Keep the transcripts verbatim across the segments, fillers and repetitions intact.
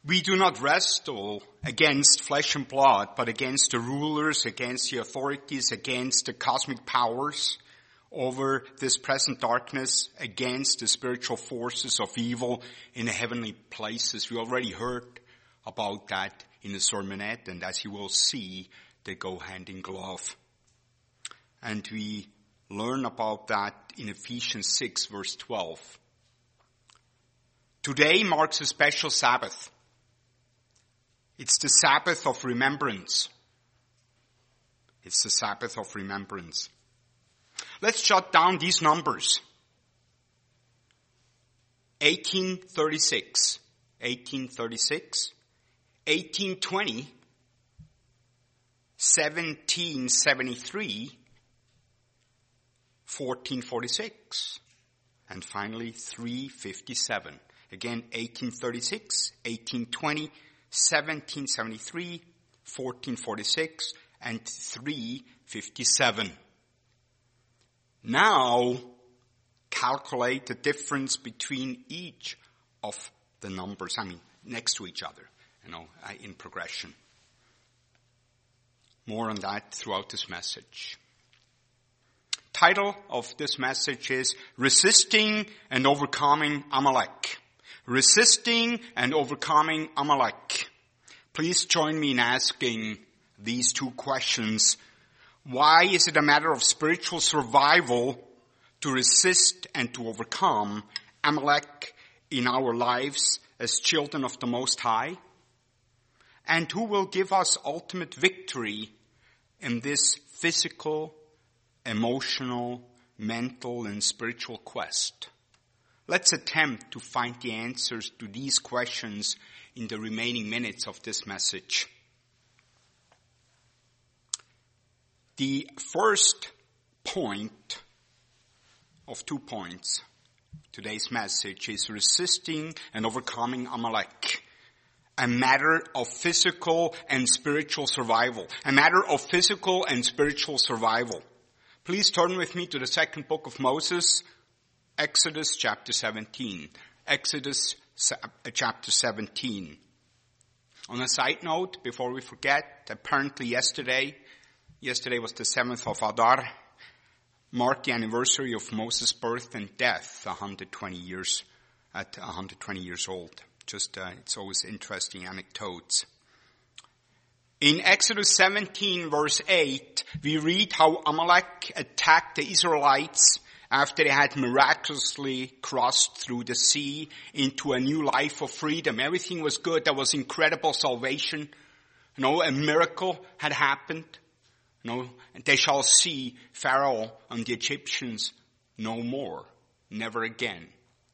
We do not wrestle against flesh and blood, but against the rulers, against the authorities, against the cosmic powers over this present darkness, against the spiritual forces of evil in the heavenly places. We already heard about that in the sermonette, and as you will see, they go hand in glove. And we learn about that in Ephesians six, verse twelve. Today marks a special Sabbath. It's the Sabbath of remembrance. It's the Sabbath of remembrance. Let's jot down these numbers. eighteen thirty-six. eighteen thirty-six. eighteen twenty. seventeen seventy-three. fourteen forty-six. And finally, three fifty-seven. Again, eighteen thirty-six, eighteen twenty, seventeen seventy-three, fourteen forty-six, and three fifty-seven. Now, calculate the difference between each of the numbers. I mean, next to each other, you know, in progression. More on that throughout this message. Title of this message is Resisting and Overcoming Amalek. Resisting and Overcoming Amalek. Please join me in asking these two questions. Why is it a matter of spiritual survival to resist and to overcome Amalek in our lives as children of the Most High? And who will give us ultimate victory in this physical, emotional, mental, and spiritual quest? Let's attempt to find the answers to these questions in the remaining minutes of this message. The first point of two points, today's message, is resisting and overcoming Amalek. A matter of physical and spiritual survival. A matter of physical and spiritual survival. Please turn with me to the second book of Moses, Exodus chapter seventeen. Exodus chapter seventeen. On a side note, before we forget, apparently yesterday, yesterday was the seventh of Adar, marked the anniversary of Moses' birth and death, one hundred twenty years, at one hundred twenty years old. Just, uh, it's always interesting anecdotes. In Exodus seventeen verse eight, we read how Amalek attacked the Israelites after they had miraculously crossed through the sea into a new life of freedom. Everything was good. There was incredible salvation. You know, a miracle had happened. You know, and they shall see Pharaoh and the Egyptians no more. Never again.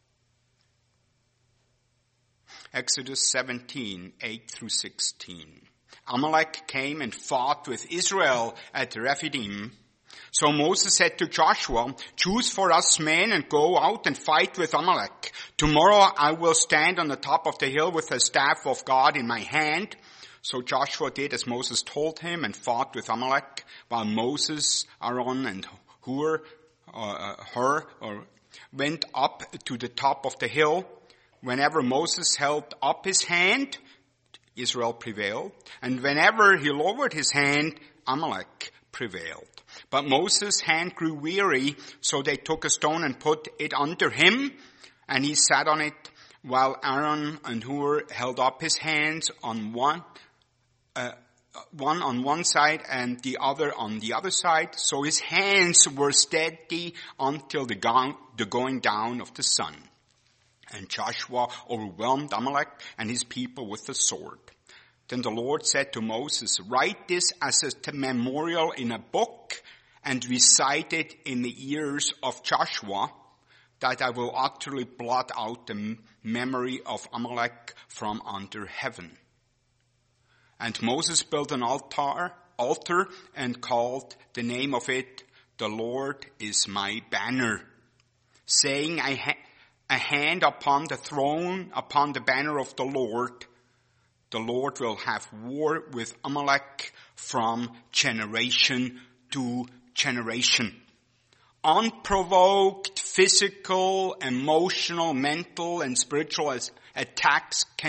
Exodus seventeen, eight through sixteen. Amalek came and fought with Israel at Rephidim. So Moses said to Joshua, choose for us men and go out and fight with Amalek. Tomorrow I will stand on the top of the hill with the staff of God in my hand. So Joshua did as Moses told him and fought with Amalek, while Moses, Aaron, and Hur, uh, Hur uh, went up to the top of the hill. Whenever Moses held up his hand, Israel prevailed. And whenever he lowered his hand, Amalek prevailed. But Moses' hand grew weary, so they took a stone and put it under him, and he sat on it, while Aaron and Hur held up his hands on one, uh, one on one side and the other on the other side. So his hands were steady until the, go- the going down of the sun. And Joshua overwhelmed Amalek and his people with the sword. Then the Lord said to Moses, write this as a memorial in a book and recite it in the ears of Joshua, that I will utterly blot out the memory of Amalek from under heaven. And Moses built an altar, altar and called the name of it, the Lord is my banner, saying, I ha- a hand upon the throne, upon the banner of the Lord, the Lord will have war with Amalek from generation to generation. Unprovoked physical, emotional, mental, and spiritual attacks can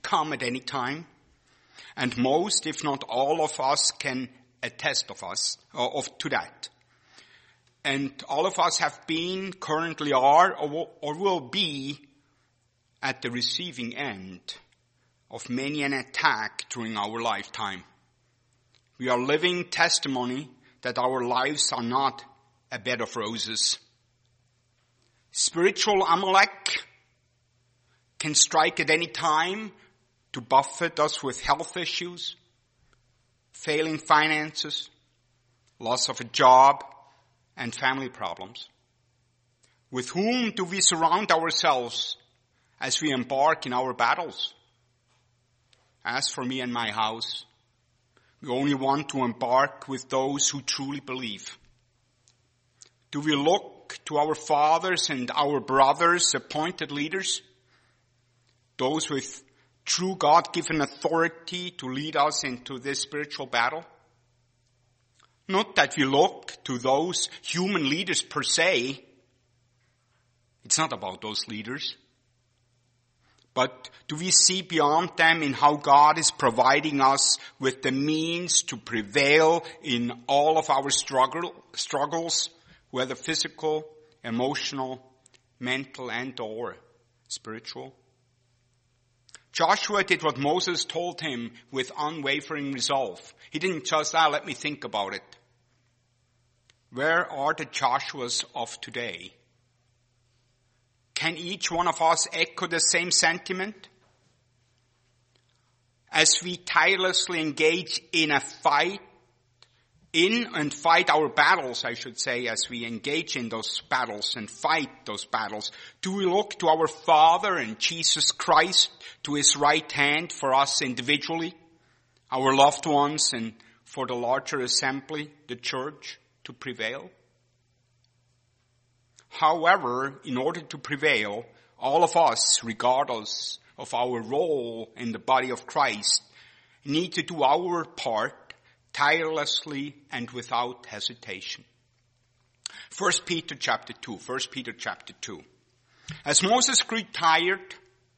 come at any time. And most, if not all of us, can attest of us, uh, of to that. And all of us have been, currently are, or, or will be at the receiving end of many an attack during our lifetime. We are living testimony that our lives are not a bed of roses. Spiritual Amalek can strike at any time to buffet us with health issues, failing finances, loss of a job, and family problems. With whom do we surround ourselves as we embark in our battles? As for me and my house, we only want to embark with those who truly believe. Do we look to our fathers and our brothers, appointed leaders, those with true God-given authority to lead us into this spiritual battle? Not that we look to those human leaders per se. It's not about those leaders. But do we see beyond them in how God is providing us with the means to prevail in all of our struggle, struggles, whether physical, emotional, mental, and or spiritual? Joshua did what Moses told him with unwavering resolve. He didn't just, ah, let me think about it. Where are the Joshuas of today? Can each one of us echo the same sentiment? As we tirelessly engage in a fight, in and fight our battles, I should say, as we engage in those battles and fight those battles, do we look to our Father and Jesus Christ, to his right hand for us individually, our loved ones, and for the larger assembly, the church, to prevail? However, in order to prevail, all of us, regardless of our role in the body of Christ, need to do our part tirelessly and without hesitation. First Peter chapter two. First Peter chapter two. As Moses grew tired,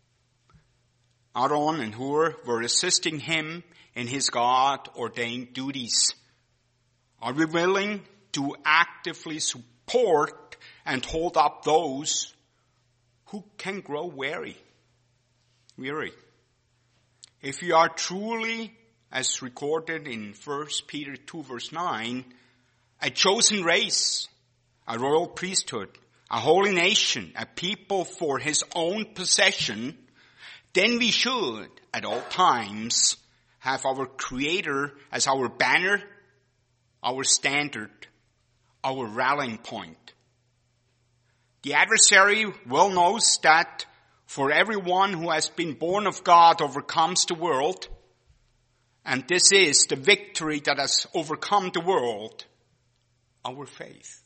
Aaron and Hur were assisting him in his God-ordained duties. Are we willing to actively support and hold up those who can grow weary? Weary. If we are truly, as recorded in First Peter two verse nine, a chosen race, a royal priesthood, a holy nation, a people for his own possession, then we should at all times have our Creator as our banner, our standard, our rallying point. The adversary well knows that for everyone who has been born of God overcomes the world, and this is the victory that has overcome the world, our faith.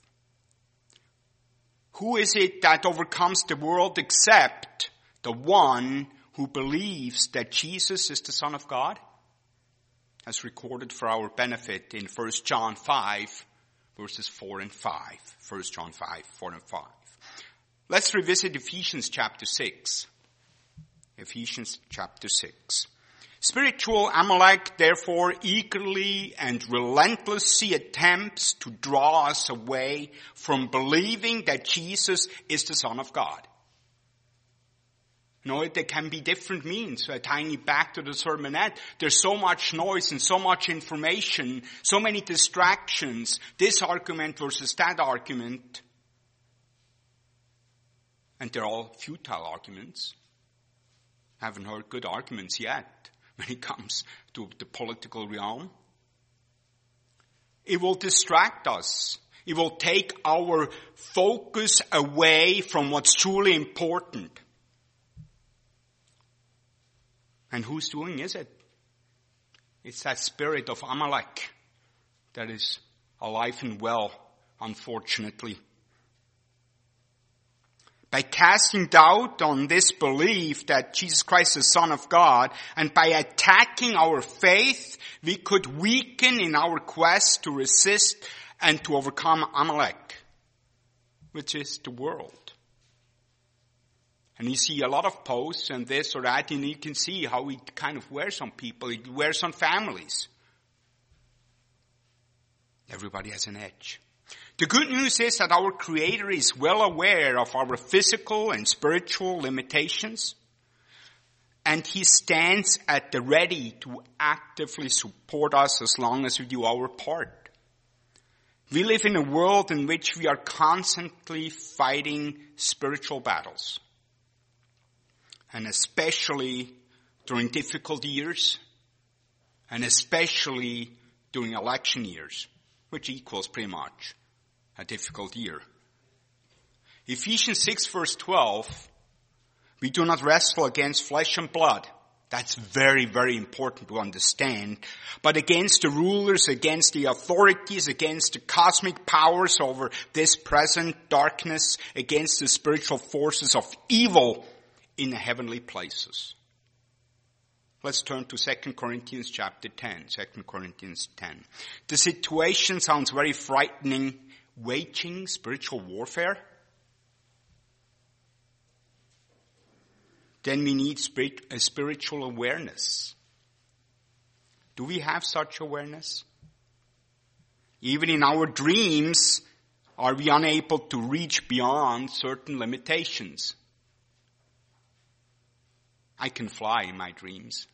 Who is it that overcomes the world except the one who believes that Jesus is the Son of God? As recorded for our benefit in First John five, verses four and five. First John five, four and five. Let's revisit Ephesians chapter six. Ephesians chapter six. Spiritual Amalek therefore eagerly and relentlessly attempts to draw us away from believing that Jesus is the Son of God. You know, there can be different means. So tying it back to the sermonette, there's so much noise and so much information, so many distractions, this argument versus that argument. And they're all futile arguments. I haven't heard good arguments yet when it comes to the political realm. It will distract us. It will take our focus away from what's truly important. And whose doing is it? It's that spirit of Amalek that is alive and well, unfortunately. By casting doubt on this belief that Jesus Christ is the Son of God, and by attacking our faith, we could weaken in our quest to resist and to overcome Amalek, which is the world. And you see a lot of posts and this or that, and you can see how it kind of wears on people. It wears on families. Everybody has an edge. The good news is that our Creator is well aware of our physical and spiritual limitations, and He stands at the ready to actively support us as long as we do our part. We live in a world in which we are constantly fighting spiritual battles. And especially during difficult years, and especially during election years, which equals pretty much a difficult year. Ephesians six verse twelve, we do not wrestle against flesh and blood. That's very, very important to understand. But against the rulers, against the authorities, against the cosmic powers over this present darkness, against the spiritual forces of evil in the heavenly places. Let's turn to Second Corinthians chapter ten. Second Corinthians ten. The situation sounds very frightening. Waging spiritual warfare? Then we need spirit, a spiritual awareness. Do we have such awareness? Even in our dreams, are we unable to reach beyond certain limitations? I can fly in my dreams.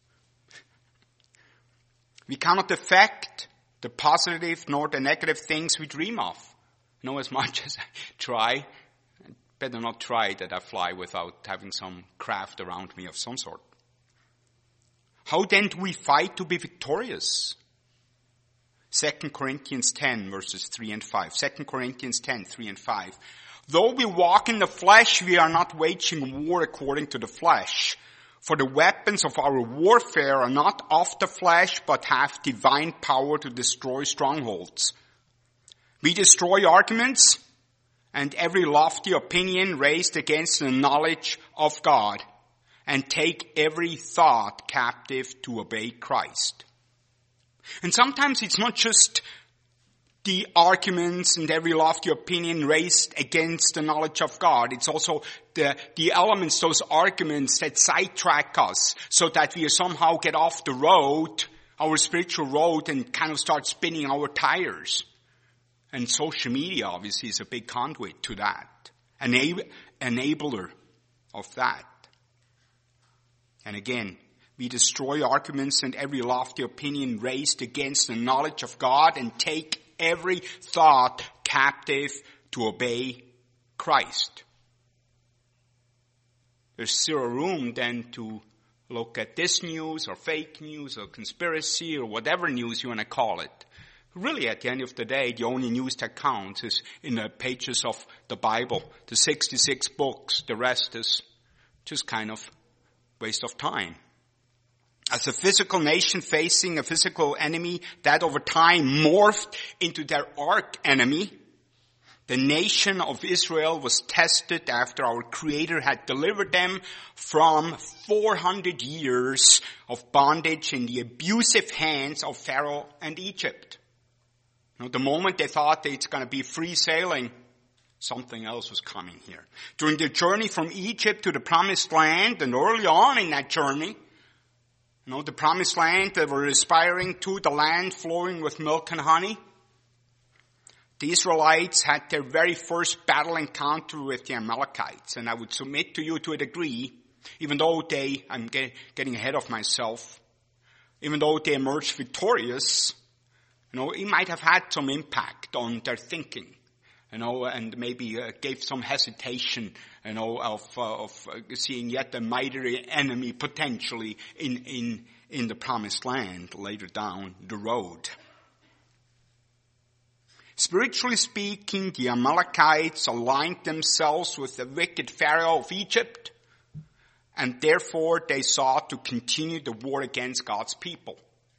We cannot affect the positive nor the negative things we dream of. You know, as much as I try, I better not try that I fly without having some craft around me of some sort. How then do we fight to be victorious? Second Corinthians ten verses three and five. Second Corinthians ten, three and five. Though we walk in the flesh, we are not waging war according to the flesh. For the weapons of our warfare are not of the flesh, but have divine power to destroy strongholds. We destroy arguments and every lofty opinion raised against the knowledge of God, and take every thought captive to obey Christ. And sometimes it's not just the arguments and every lofty opinion raised against the knowledge of God. It's also the, the elements, those arguments that sidetrack us so that we somehow get off the road, our spiritual road, and kind of start spinning our tires. And social media obviously is a big conduit to that, an enabler of that. And again, we destroy arguments and every lofty opinion raised against the knowledge of God, and take every thought captive to obey Christ. There's zero room then to look at this news or fake news or conspiracy or whatever news you want to call it. Really, at the end of the day, the only news that counts is in the pages of the Bible, the sixty-six books. The rest is just kind of waste of time. As a physical nation facing a physical enemy that over time morphed into their arch enemy, the nation of Israel was tested after our Creator had delivered them from four hundred years of bondage in the abusive hands of Pharaoh and Egypt. You know, the moment they thought that it's going to be free sailing, something else was coming here. During the journey from Egypt to the Promised Land, and early on in that journey, you know, the Promised Land, they were aspiring to the land flowing with milk and honey. The Israelites had their very first battle encounter with the Amalekites. And I would submit to you to a degree, even though they, I'm get, getting ahead of myself, even though they emerged victorious, you know, it might have had some impact on their thinking, you know, and maybe uh, gave some hesitation, you know, of, uh, of uh, seeing yet a mightier enemy potentially in, in, in the Promised Land later down the road. Spiritually speaking, the Amalekites aligned themselves with the wicked Pharaoh of Egypt, and therefore they sought to continue the war against God's people.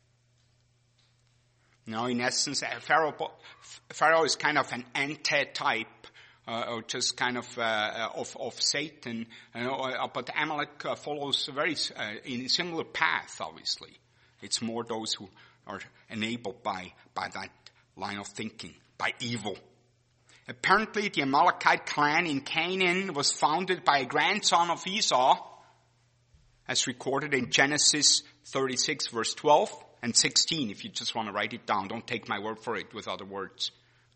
Now, in essence, Pharaoh, Pharaoh is kind of an anti-type, uh, or just kind of uh, of, of Satan. You know, uh, but Amalek uh, follows a very uh, in a similar path. Obviously, it's more those who are enabled by by that line of thinking, by evil. Apparently the Amalekite clan in Canaan was founded by a grandson of Esau, as recorded in Genesis thirty-six verse twelve and sixteen, if you just want to write it down. Don't take my word for it with other words.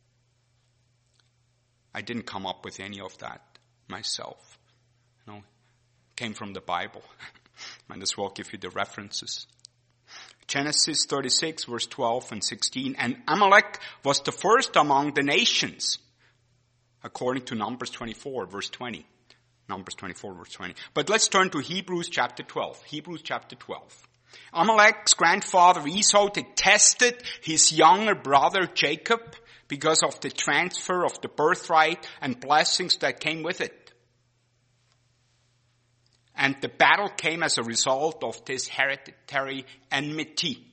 I didn't come up with any of that myself. You know, it came from the Bible. Might as well give you the references. Genesis thirty-six verse twelve and sixteen. And Amalek was the first among the nations, according to Numbers twenty-four verse twenty. Numbers twenty-four verse twenty. But let's turn to Hebrews chapter twelve. Hebrews chapter twelve. Amalek's grandfather Esau detested his younger brother Jacob because of the transfer of the birthright and blessings that came with it. And the battle came as a result of this hereditary enmity.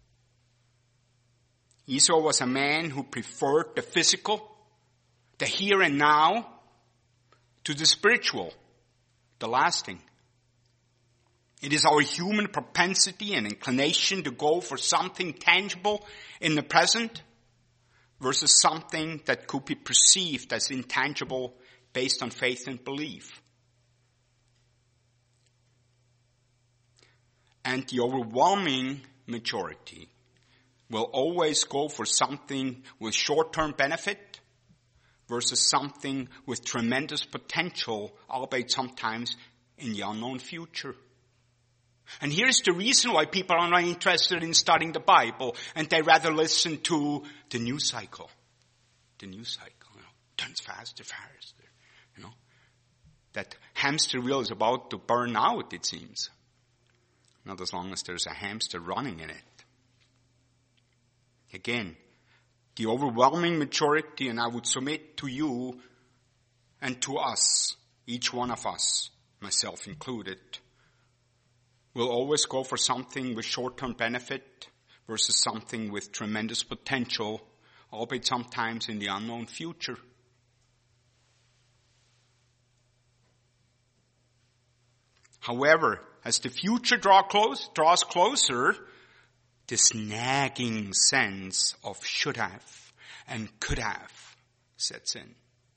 Esau was a man who preferred the physical, the here and now, to the spiritual, the lasting. It is our human propensity and inclination to go for something tangible in the present versus something that could be perceived as intangible based on faith and belief. And the overwhelming majority will always go for something with short-term benefit versus something with tremendous potential, albeit sometimes in the unknown future. And here's the reason why people are not interested in studying the Bible, and they rather listen to the news cycle. The news cycle, you know, turns faster, faster, you know. That hamster wheel is about to burn out, it seems. Not as long as there's a hamster running in it. Again, the overwhelming majority, and I would submit to you and to us, each one of us, myself included, will always go for something with short-term benefit versus something with tremendous potential, albeit sometimes in the unknown future. However, as the future draw close, draws closer, this nagging sense of should have and could have sets in.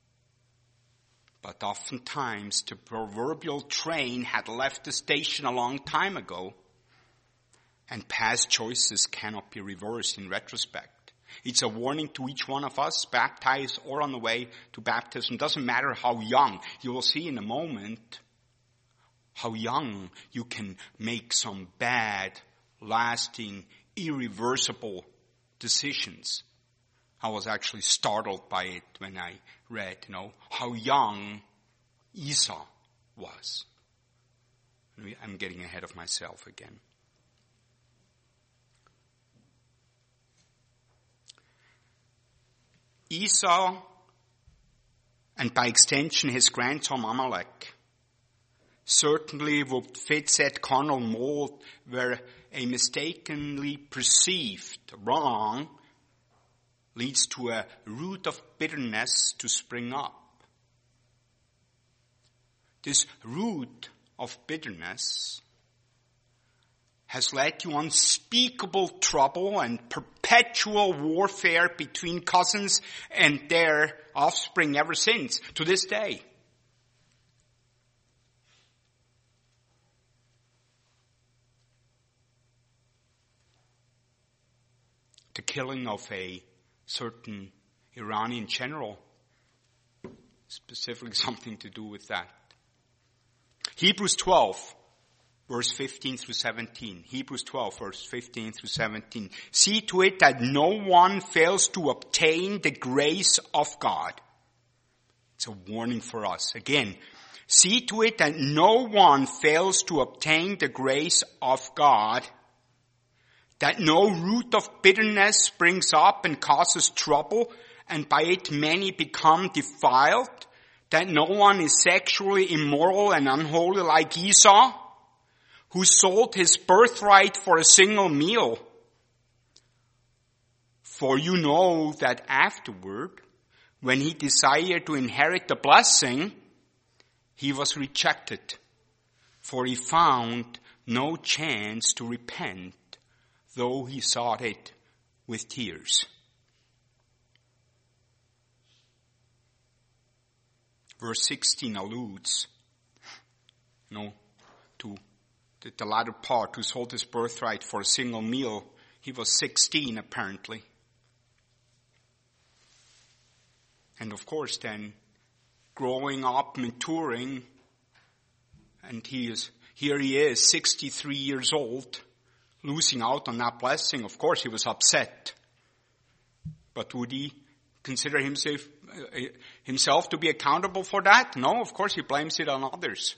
But oftentimes the proverbial train had left the station a long time ago, and past choices cannot be reversed in retrospect. It's a warning to each one of us, baptized or on the way to baptism. Doesn't matter how young. You will see in a moment how young you can make some bad, lasting, irreversible decisions. I was actually startled by it when I read, you know, how young Esau was. I'm getting ahead of myself again. Esau, and by extension his grandson Amalek, certainly would fit that carnal mold where a mistakenly perceived wrong leads to a root of bitterness to spring up. This root of bitterness has led to unspeakable trouble and perpetual warfare between cousins and their offspring ever since, to this day. The killing of a certain Iranian general, specifically something to do with that. Hebrews twelve, verse fifteen through seventeen. Hebrews twelve, verse fifteen through seventeen. See to it that no one fails to obtain the grace of God. It's a warning for us. Again, see to it that no one fails to obtain the grace of God, that no root of bitterness springs up and causes trouble, and by it many become defiled, that no one is sexually immoral and unholy like Esau, who sold his birthright for a single meal. For you know that afterward, when he desired to inherit the blessing, he was rejected, for he found no chance to repent, though he sought it with tears. Verse sixteen alludes, you know, to the, the latter part, who sold his birthright for a single meal. He was sixteen apparently. And of course then, growing up, maturing, and he is, here he is, sixty-three years old, losing out on that blessing. Of course he was upset. But would he consider himself, uh, himself to be accountable for that? No, of course he blames it on others.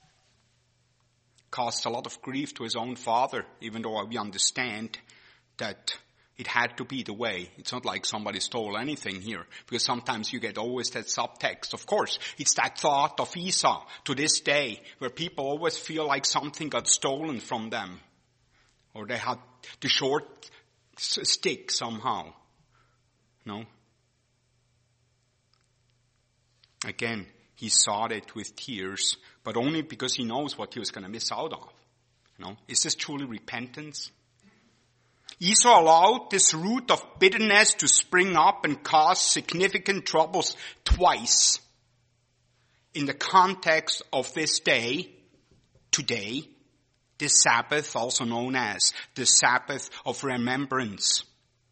Caused a lot of grief to his own father, even though we understand that it had to be the way. It's not like somebody stole anything here, because sometimes you get always that subtext. Of course, it's that thought of Esau to this day, where people always feel like something got stolen from them, or they had the short stick somehow. No? Again, he sought it with tears, but only because he knows what he was going to miss out on. You know? Is this truly repentance? Esau allowed this root of bitterness to spring up and cause significant troubles twice in the context of this day, today, this Sabbath, also known as the Sabbath of Remembrance.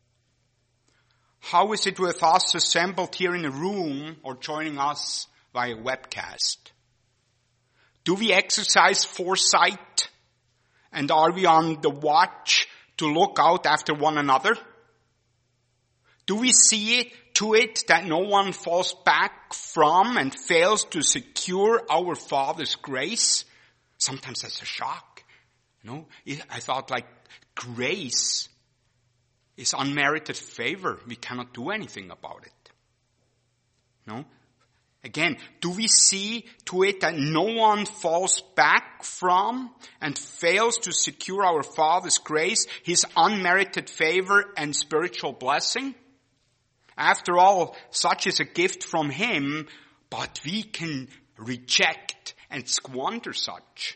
How is it with us assembled here in a room or joining us via webcast? Do we exercise foresight, and are we on the watch to look out after one another? Do we see it to it that no one falls back from and fails to secure our Father's grace? Sometimes that's a shock. You know, I thought like grace is unmerited favor. We cannot do anything about it. No? Again, do we see to it that no one falls back from and fails to secure our Father's grace, His unmerited favor and spiritual blessing? After all, such is a gift from Him, but we can reject and squander such.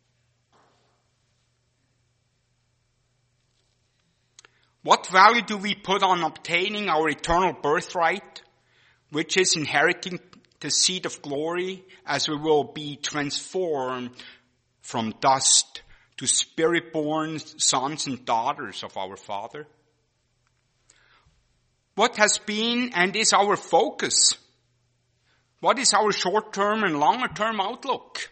What value do we put on obtaining our eternal birthright, which is inheriting the seed of glory, as we will be transformed from dust to spirit-born sons and daughters of our Father? What has been and is our focus? What is our short-term and longer-term outlook?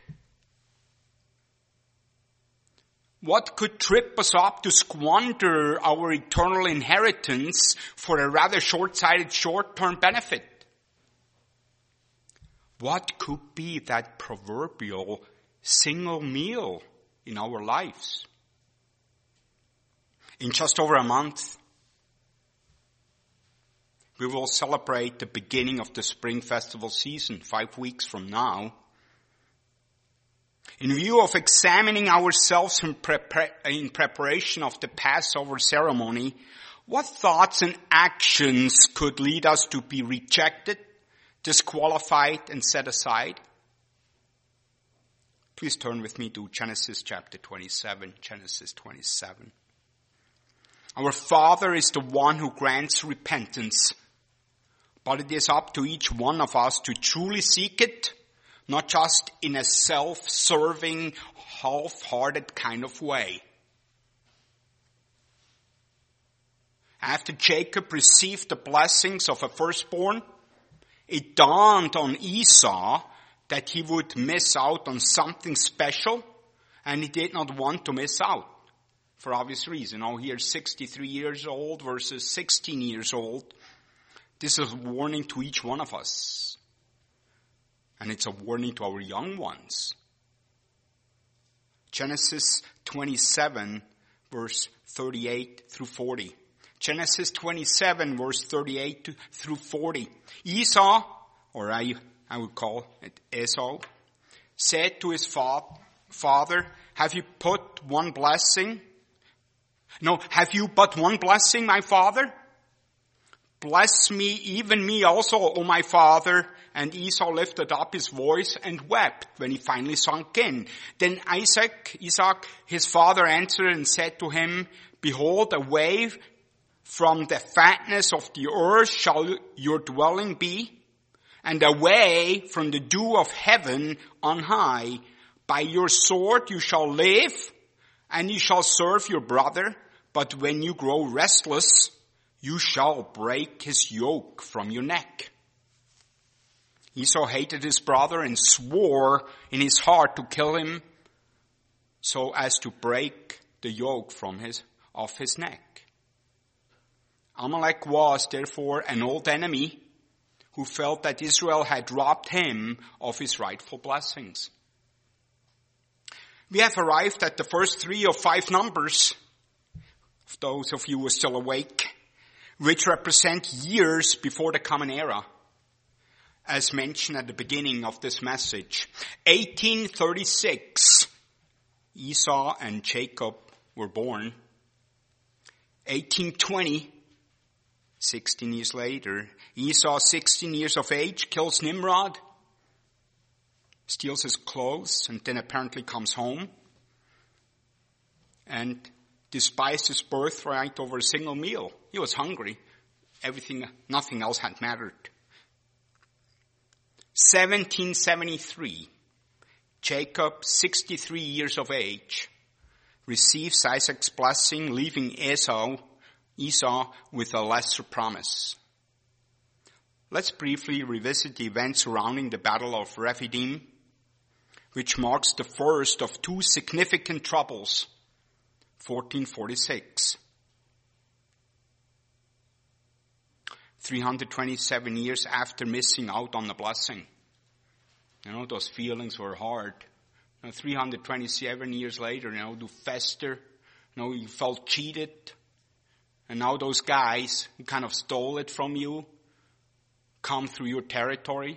What could trip us up to squander our eternal inheritance for a rather short-sighted short-term benefit? What could be that proverbial single meal in our lives? In just over a month, we will celebrate the beginning of the Spring Festival season, five weeks from now. In view of examining ourselves in, prepar- in preparation of the Passover ceremony, what thoughts and actions could lead us to be rejected, disqualified, and set aside? Please turn with me to Genesis chapter twenty-seven. Genesis twenty-seven. Our Father is the one who grants repentance, but it is up to each one of us to truly seek it, not just in a self-serving, half-hearted kind of way. After Jacob received the blessings of a firstborn, it dawned on Esau that he would miss out on something special, and he did not want to miss out for obvious reason. Oh, here's sixty-three years old versus sixteen years old. This is a warning to each one of us. And it's a warning to our young ones. Genesis twenty-seven, verse thirty-eight through forty. Genesis twenty-seven, verse thirty-eight through forty. Esau, or I, I would call it Esau, said to his fa- father, have you put one blessing? No, have you but one blessing, my father? Bless me, even me also, O my father. And Esau lifted up his voice and wept when he finally sunk in. Then Isaac, Isaac, his father answered and said to him, behold, away from the fatness of the earth shall your dwelling be, and away from the dew of heaven on high. By your sword you shall live, and you shall serve your brother. But when you grow restless, you shall break his yoke from your neck. Esau hated his brother and swore in his heart to kill him, so as to break the yoke from his, off his neck. Amalek was therefore an old enemy who felt that Israel had robbed him of his rightful blessings. We have arrived at the first three of five numbers, of those of you who are still awake, which represent years before the common era, as mentioned at the beginning of this message. eighteen thirty-six, Esau and Jacob were born. eighteen twenty, sixteen years later, Esau, sixteen years of age, kills Nimrod, steals his clothes, and then apparently comes home and despised his birthright over a single meal. He was hungry. Everything, nothing else had mattered. seventeen seventy-three, Jacob, sixty-three years of age, receives Isaac's blessing, leaving Esau, Esau with a lesser promise. Let's briefly revisit the events surrounding the Battle of Rephidim, which marks the first of two significant troubles, fourteen forty-six. three hundred twenty-seven years after missing out on the blessing. You know, those feelings were hard. You know, three hundred twenty-seven years later, you know, to fester. You know, you felt cheated. And now those guys who kind of stole it from you come through your territory.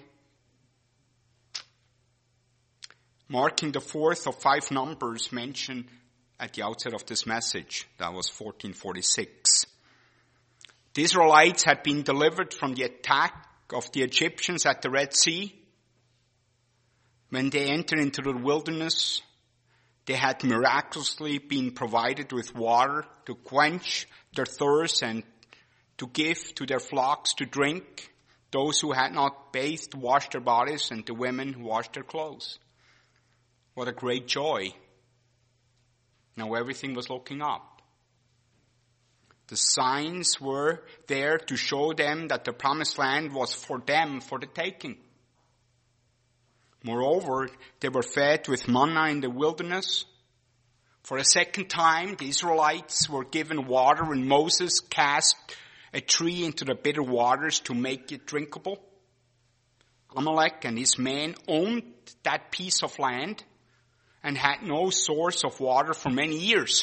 Marking the fourth of five numbers mentioned at the outset of this message. That was fourteen forty-six. The Israelites had been delivered from the attack of the Egyptians at the Red Sea. When they entered into the wilderness, they had miraculously been provided with water to quench their thirst and to give to their flocks to drink. Those who had not bathed washed their bodies, and the women washed their clothes. What a great joy. Now everything was looking up. The signs were there to show them that the promised land was for them for the taking. Moreover, they were fed with manna in the wilderness. For a second time, the Israelites were given water when Moses cast a tree into the bitter waters to make it drinkable. Amalek and his men owned that piece of land and had no source of water for many years.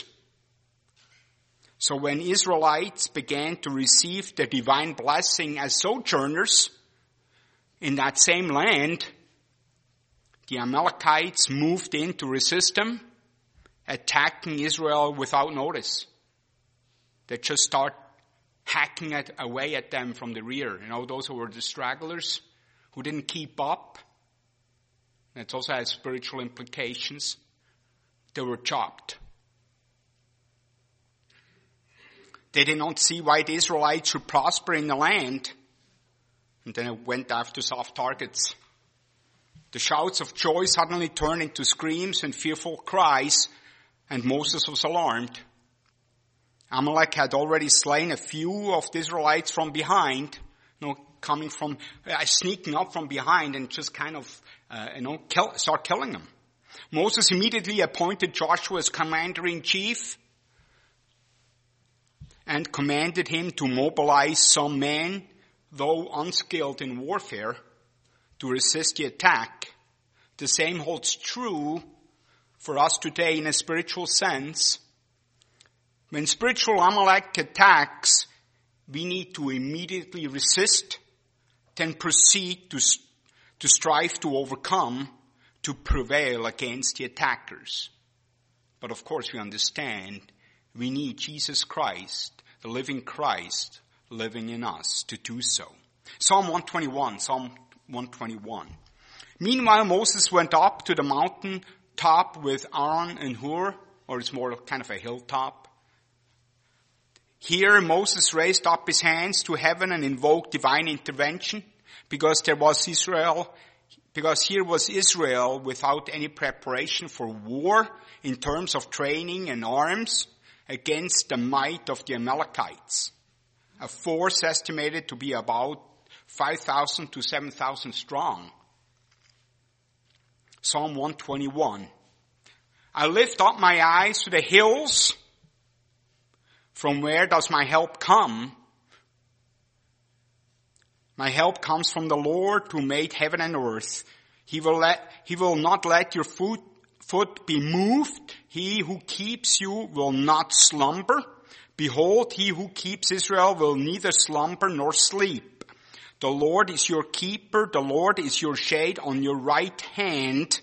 So when Israelites began to receive the divine blessing as sojourners in that same land, the Amalekites moved in to resist them, attacking Israel without notice. They just start hacking it away at them from the rear. You know, those who were the stragglers, who didn't keep up. It also has spiritual implications. They were chopped. They did not see why the Israelites should prosper in the land. And then it went after soft targets. The shouts of joy suddenly turned into screams and fearful cries, and Moses was alarmed. Amalek had already slain a few of the Israelites from behind, you know, coming from, uh, sneaking up from behind and just kind of, uh, you know, kill, start killing them. Moses immediately appointed Joshua as commander-in-chief and commanded him to mobilize some men, though unskilled in warfare, to resist the attack. The same holds true for us today in a spiritual sense. When spiritual Amalek attacks, we need to immediately resist, then proceed to, to strive to overcome, to prevail against the attackers. But of course we understand we need Jesus Christ, the living Christ, living in us to do so. Psalm one twenty-one, Psalm one twenty-one. Meanwhile, Moses went up to the mountain top with Aaron and Hur, or it's more kind of a hilltop. Here Moses raised up his hands to heaven and invoked divine intervention. because there was Israel, because here was Israel without any preparation for war in terms of training and arms against the might of the Amalekites. A force estimated to be about five thousand to seven thousand strong. Psalm one twenty-one. I lift up my eyes to the hills. From where does my help come? My help comes from the Lord who made heaven and earth. He will let, he will not let your foot, foot be moved. He who keeps you will not slumber. Behold, he who keeps Israel will neither slumber nor sleep. The Lord is your keeper. The Lord is your shade on your right hand.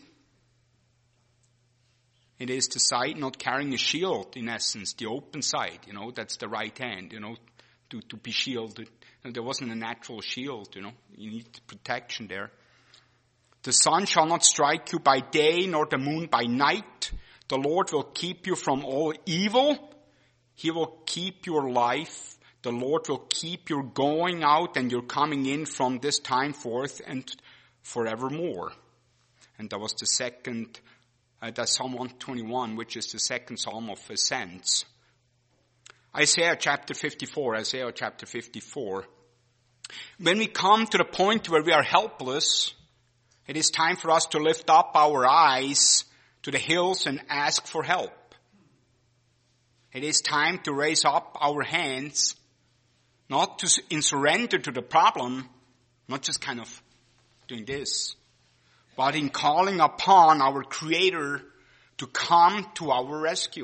It is the side not carrying a shield, in essence, the open side, you know, that's the right hand, you know, to, to be shielded. And there wasn't a natural shield, you know, you need protection there. The sun shall not strike you by day, nor the moon by night. The Lord will keep you from all evil. He will keep your life. The Lord will keep your going out and your coming in from this time forth and forevermore. And that was the second, uh, that's Psalm one twenty-one, which is the second Psalm of Ascents. Isaiah chapter fifty-four, Isaiah chapter fifty-four. When we come to the point where we are helpless, it is time for us to lift up our eyes to the hills and ask for help. It is time to raise up our hands, not to in surrender to the problem, not just kind of doing this, but in calling upon our Creator to come to our rescue.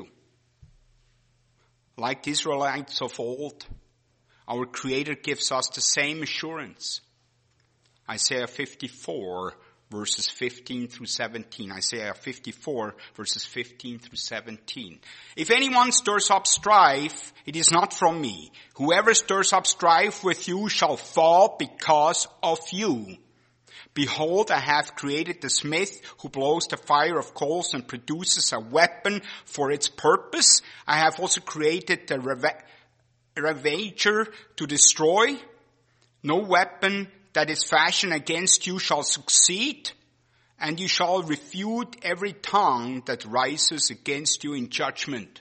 Like the Israelites of old, our Creator gives us the same assurance. Isaiah fifty-four, verses fifteen through seventeen. Isaiah fifty-four, verses fifteen through seventeen. If anyone stirs up strife, it is not from me. Whoever stirs up strife with you shall fall because of you. Behold, I have created the smith who blows the fire of coals and produces a weapon for its purpose. I have also created the rava- ravager to destroy. No weapon that is fashioned against you shall succeed, and you shall refute every tongue that rises against you in judgment.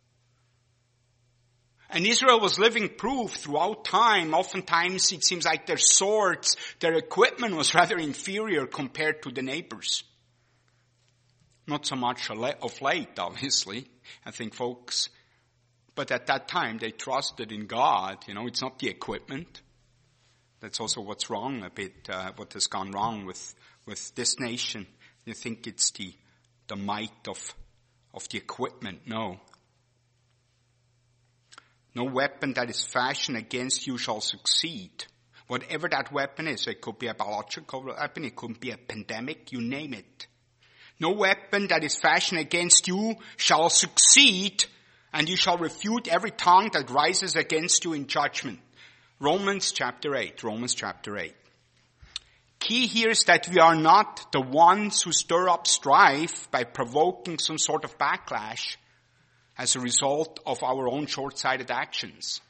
And Israel was living proof throughout time. Oftentimes it seems like their swords, their equipment was rather inferior compared to the neighbors. Not so much of late, obviously. I think folks, but at that time they trusted in God. You know, it's not the equipment. That's also what's wrong a bit, uh, what has gone wrong with, with this nation. You think it's the, the might of, of the equipment. No. No weapon that is fashioned against you shall succeed. Whatever that weapon is, it could be a biological weapon, it could be a pandemic, you name it. No weapon that is fashioned against you shall succeed, and you shall refute every tongue that rises against you in judgment. Romans chapter eight, Romans chapter eight. Key here is that we are not the ones who stir up strife by provoking some sort of backlash as a result of our own short-sighted actions.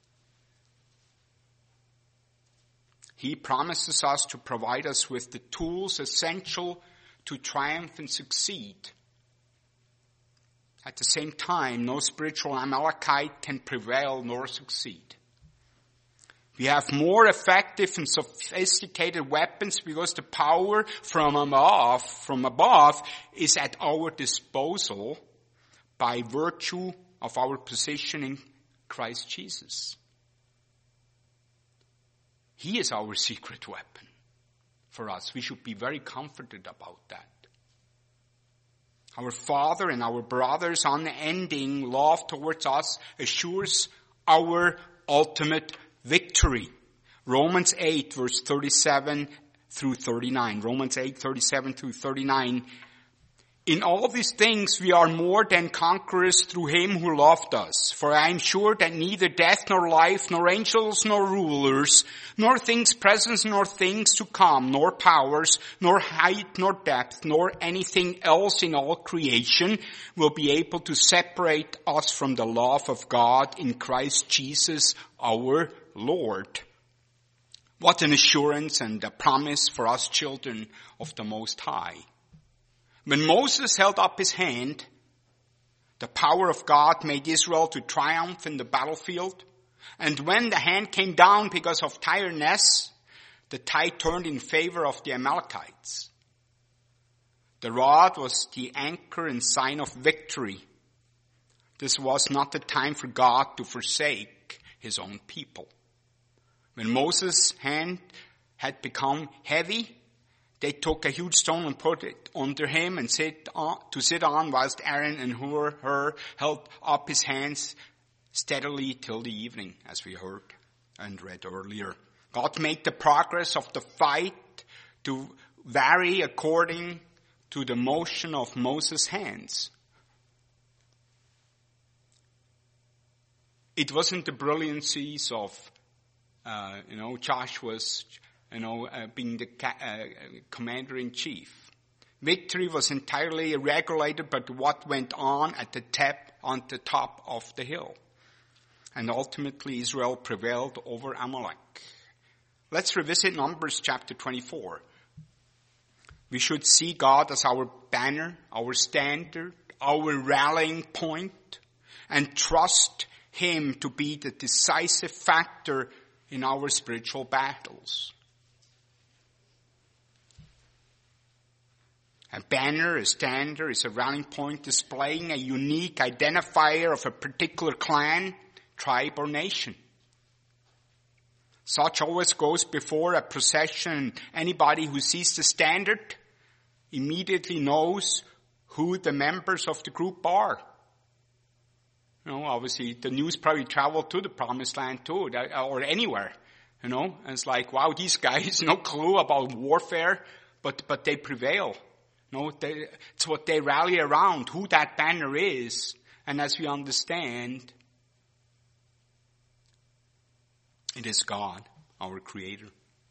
He promises us to provide us with the tools essential to triumph and succeed. At the same time, no spiritual Amalekite can prevail nor succeed. We have more effective and sophisticated weapons because the power from above, from above is at our disposal by virtue of our position in Christ Jesus. He is our secret weapon for us. We should be very comforted about that. Our Father and our brother's unending love towards us assures our ultimate victory. Romans eight, verse thirty-seven through thirty-nine. Romans eight, thirty-seven through thirty-nine. In all these things we are more than conquerors through him who loved us. For I am sure that neither death nor life, nor angels nor rulers, nor things present nor things to come, nor powers, nor height nor depth, nor anything else in all creation will be able to separate us from the love of God in Christ Jesus our Lord. What an assurance and a promise for us children of the Most High. When Moses held up his hand, the power of God made Israel to triumph in the battlefield. And when the hand came down because of tiredness, the tide turned in favor of the Amalekites. The rod was the anchor and sign of victory. This was not the time for God to forsake his own people. When Moses' hand had become heavy, they took a huge stone and put it under him and sit on, to sit on, whilst Aaron and Hur, Hur held up his hands steadily till the evening, as we heard and read earlier. God made the progress of the fight to vary according to the motion of Moses' hands. It wasn't the brilliancies of, uh, you know, Joshua's, you know, uh, being the ca- uh, commander-in-chief. Victory was entirely regulated by what went on at the top, on the top of the hill. And ultimately Israel prevailed over Amalek. Let's revisit Numbers chapter twenty-four. We should see God as our banner, our standard, our rallying point, and trust him to be the decisive factor in our spiritual battles. A banner, a standard, is a rallying point displaying a unique identifier of a particular clan, tribe, or nation. Such always goes before a procession. Anybody who sees the standard immediately knows who the members of the group are. You know, obviously the news probably traveled to the promised land too, or anywhere. You know, and it's like, wow, these guys, no clue about warfare, but, but they prevail. You know, they, it's what they rally around, who that banner is. And as we understand, it is God, our Creator.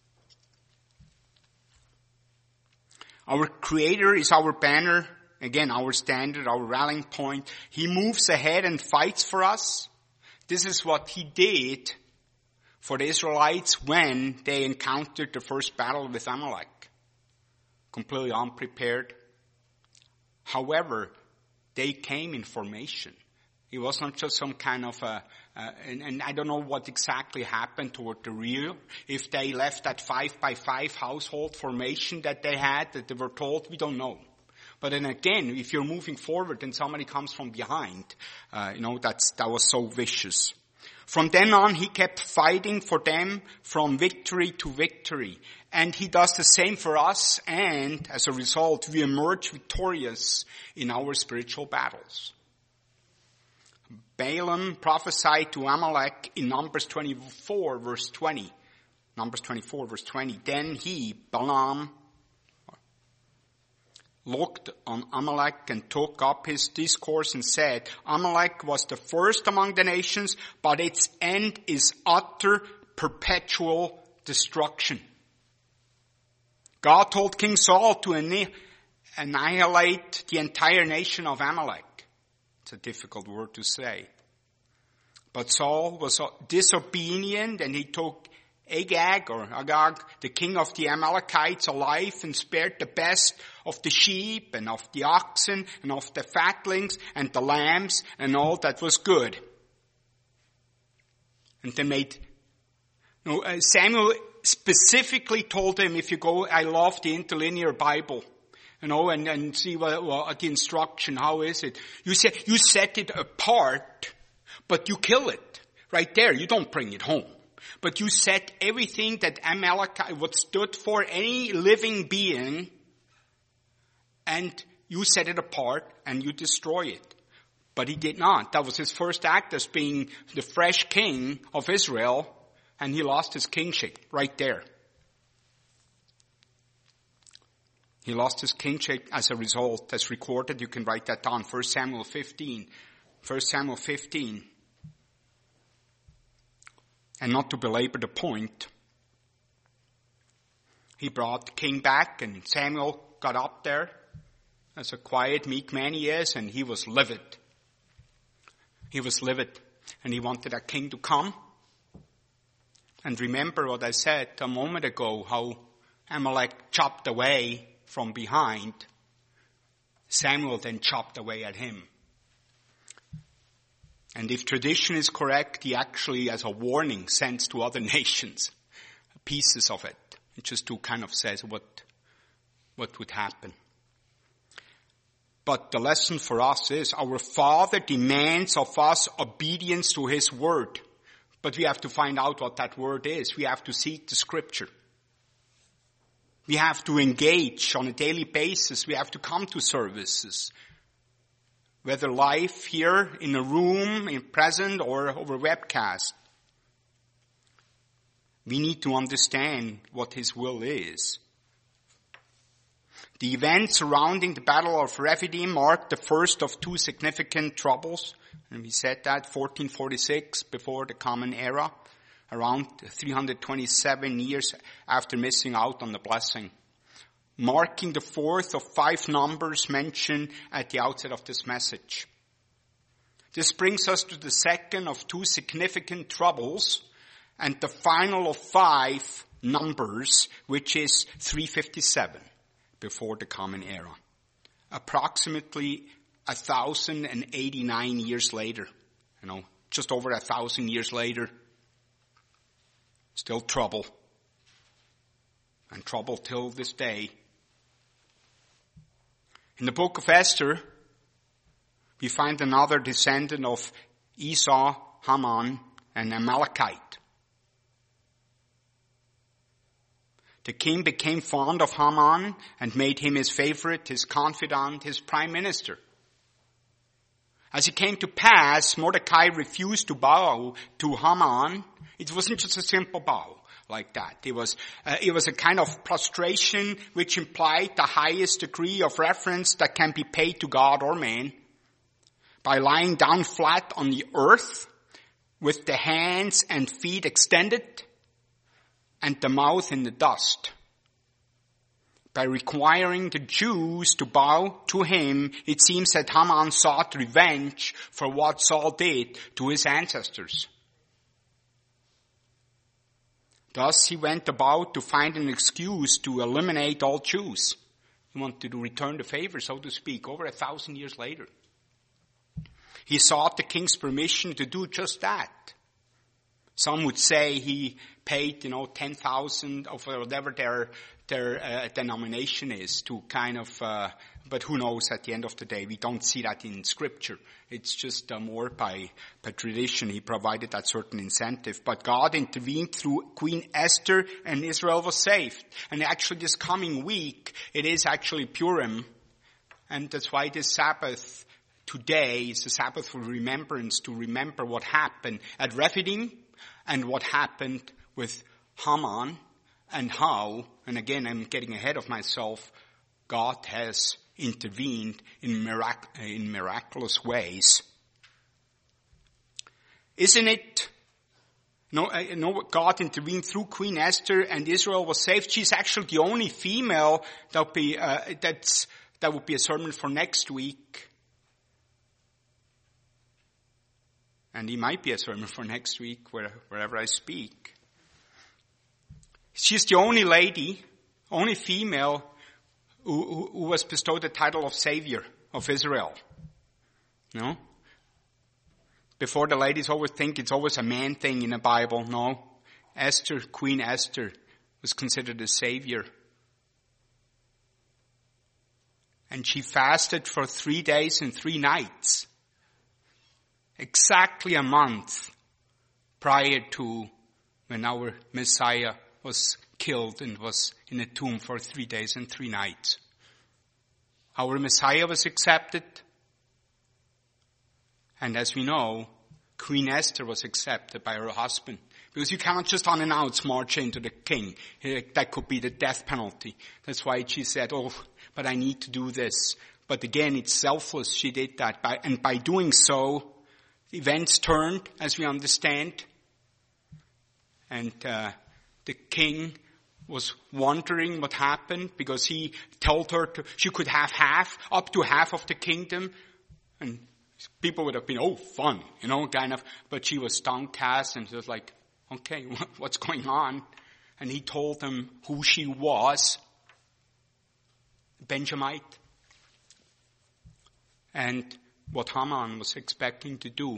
Our Creator is our banner, again, our standard, our rallying point. He moves ahead and fights for us. This is what he did for the Israelites when they encountered the first battle with Amalek. Completely unprepared. However, they came in formation. It was not just some kind of a, uh, and, and I don't know what exactly happened toward the rear. If they left that five by five household formation that they had, that they were told, we don't know. But then again, if you're moving forward and somebody comes from behind, uh, you know, that's, that was so vicious. From then on, he kept fighting for them from victory to victory. And he does the same for us, and as a result, we emerge victorious in our spiritual battles. Balaam prophesied to Amalek in Numbers twenty-four, verse twenty. Numbers twenty-four, verse twenty. Then he, Balaam, looked on Amalek and took up his discourse and said, Amalek was the first among the nations, but its end is utter, perpetual destruction. God told King Saul to annihilate the entire nation of Amalek. It's a difficult word to say. But Saul was disobedient, and he took Agag or Agag, the king of the Amalekites, alive, and spared the best of the sheep and of the oxen and of the fatlings and the lambs and all that was good. And they made, you know, uh, Samuel specifically told him, if you go, I love the interlinear Bible, you know, and, and see what, what the instruction, how is it? You say, you set it apart, but you kill it right there. You don't bring it home. But you set everything that Amalekite, what stood for any living being, and you set it apart and you destroy it. But he did not. That was his first act as being the fresh king of Israel, and he lost his kingship right there. He lost his kingship as a result. As recorded, you can write that down. First Samuel fifteen. First Samuel fifteen. And not to belabor the point, he brought the king back, and Samuel got up there as a quiet, meek man he is, and he was livid. He was livid, and he wanted a king to come. And remember what I said a moment ago, how Amalek chopped away from behind. Samuel then chopped away at him. And if tradition is correct, he actually, as a warning, sends to other nations pieces of it, just to kind of says what, what would happen. But the lesson for us is our Father demands of us obedience to His word. But we have to find out what that word is. We have to seek the Scripture. We have to engage on a daily basis. We have to come to services. Whether live here in a room, in present, or over webcast. We need to understand what His will is. The events surrounding the Battle of Rephidim marked the first of two significant troubles. And we said that fourteen forty-six before the Common Era, around three hundred twenty-seven years after missing out on the blessing. Marking the fourth of five numbers mentioned at the outset of this message. This brings us to the second of two significant troubles and the final of five numbers, which is three fifty-seven before the Common Era. Approximately a thousand and eighty-nine years later, you know, just over a thousand years later, still trouble. And trouble till this day. In the book of Esther, we find another descendant of Esau, Haman, an Amalekite. The king became fond of Haman and made him his favorite, his confidant, his prime minister. As it came to pass, Mordecai refused to bow to Haman. It wasn't just a simple bow like that. It was, uh, it was a kind of prostration which implied the highest degree of reverence that can be paid to God or man. By lying down flat on the earth with the hands and feet extended and the mouth in the dust. By requiring the Jews to bow to him, it seems that Haman sought revenge for what Saul did to his ancestors. Thus he went about to find an excuse to eliminate all Jews. He wanted to return the favor, so to speak, over a thousand years later. He sought the king's permission to do just that. Some would say he paid, you know, ten thousand of whatever their their uh, denomination is to kind of, uh, but who knows at the end of the day. We don't see that in Scripture. It's just uh, more by, by tradition. He provided that certain incentive. But God intervened through Queen Esther and Israel was saved. And actually this coming week, it is actually Purim. And that's why this Sabbath today is a Sabbath for remembrance, to remember what happened at Rephidim and what happened with Haman. And how, and again I'm getting ahead of myself, God has intervened in, mirac- in miraculous ways. Isn't it? No, no, God intervened through Queen Esther and Israel was saved. She's actually the only female that would be, uh, that's, that would be a sermon for next week. And he might be a sermon for next week where, wherever I speak. She's the only lady, only female who, who was bestowed the title of Savior of Israel. No? Before the ladies always think it's always a man thing in the Bible. No. Esther, Queen Esther, was considered a Savior. And she fasted for three days and three nights. Exactly a month prior to when our Messiah was killed and was in a tomb for three days and three nights. Our Messiah was accepted. And as we know, Queen Esther was accepted by her husband. Because you cannot just unannounced march into the king. That could be the death penalty. That's why she said, oh, but I need to do this. But again, it's selfless. She did that. By, and by doing so, events turned, as we understand. And uh, the king was wondering what happened because he told her to, she could have half, up to half of the kingdom. And people would have been, oh, fun, you know, kind of. But she was downcast and she was like, okay, what's going on? And he told them who she was, Benjamite, and what Haman was expecting to do.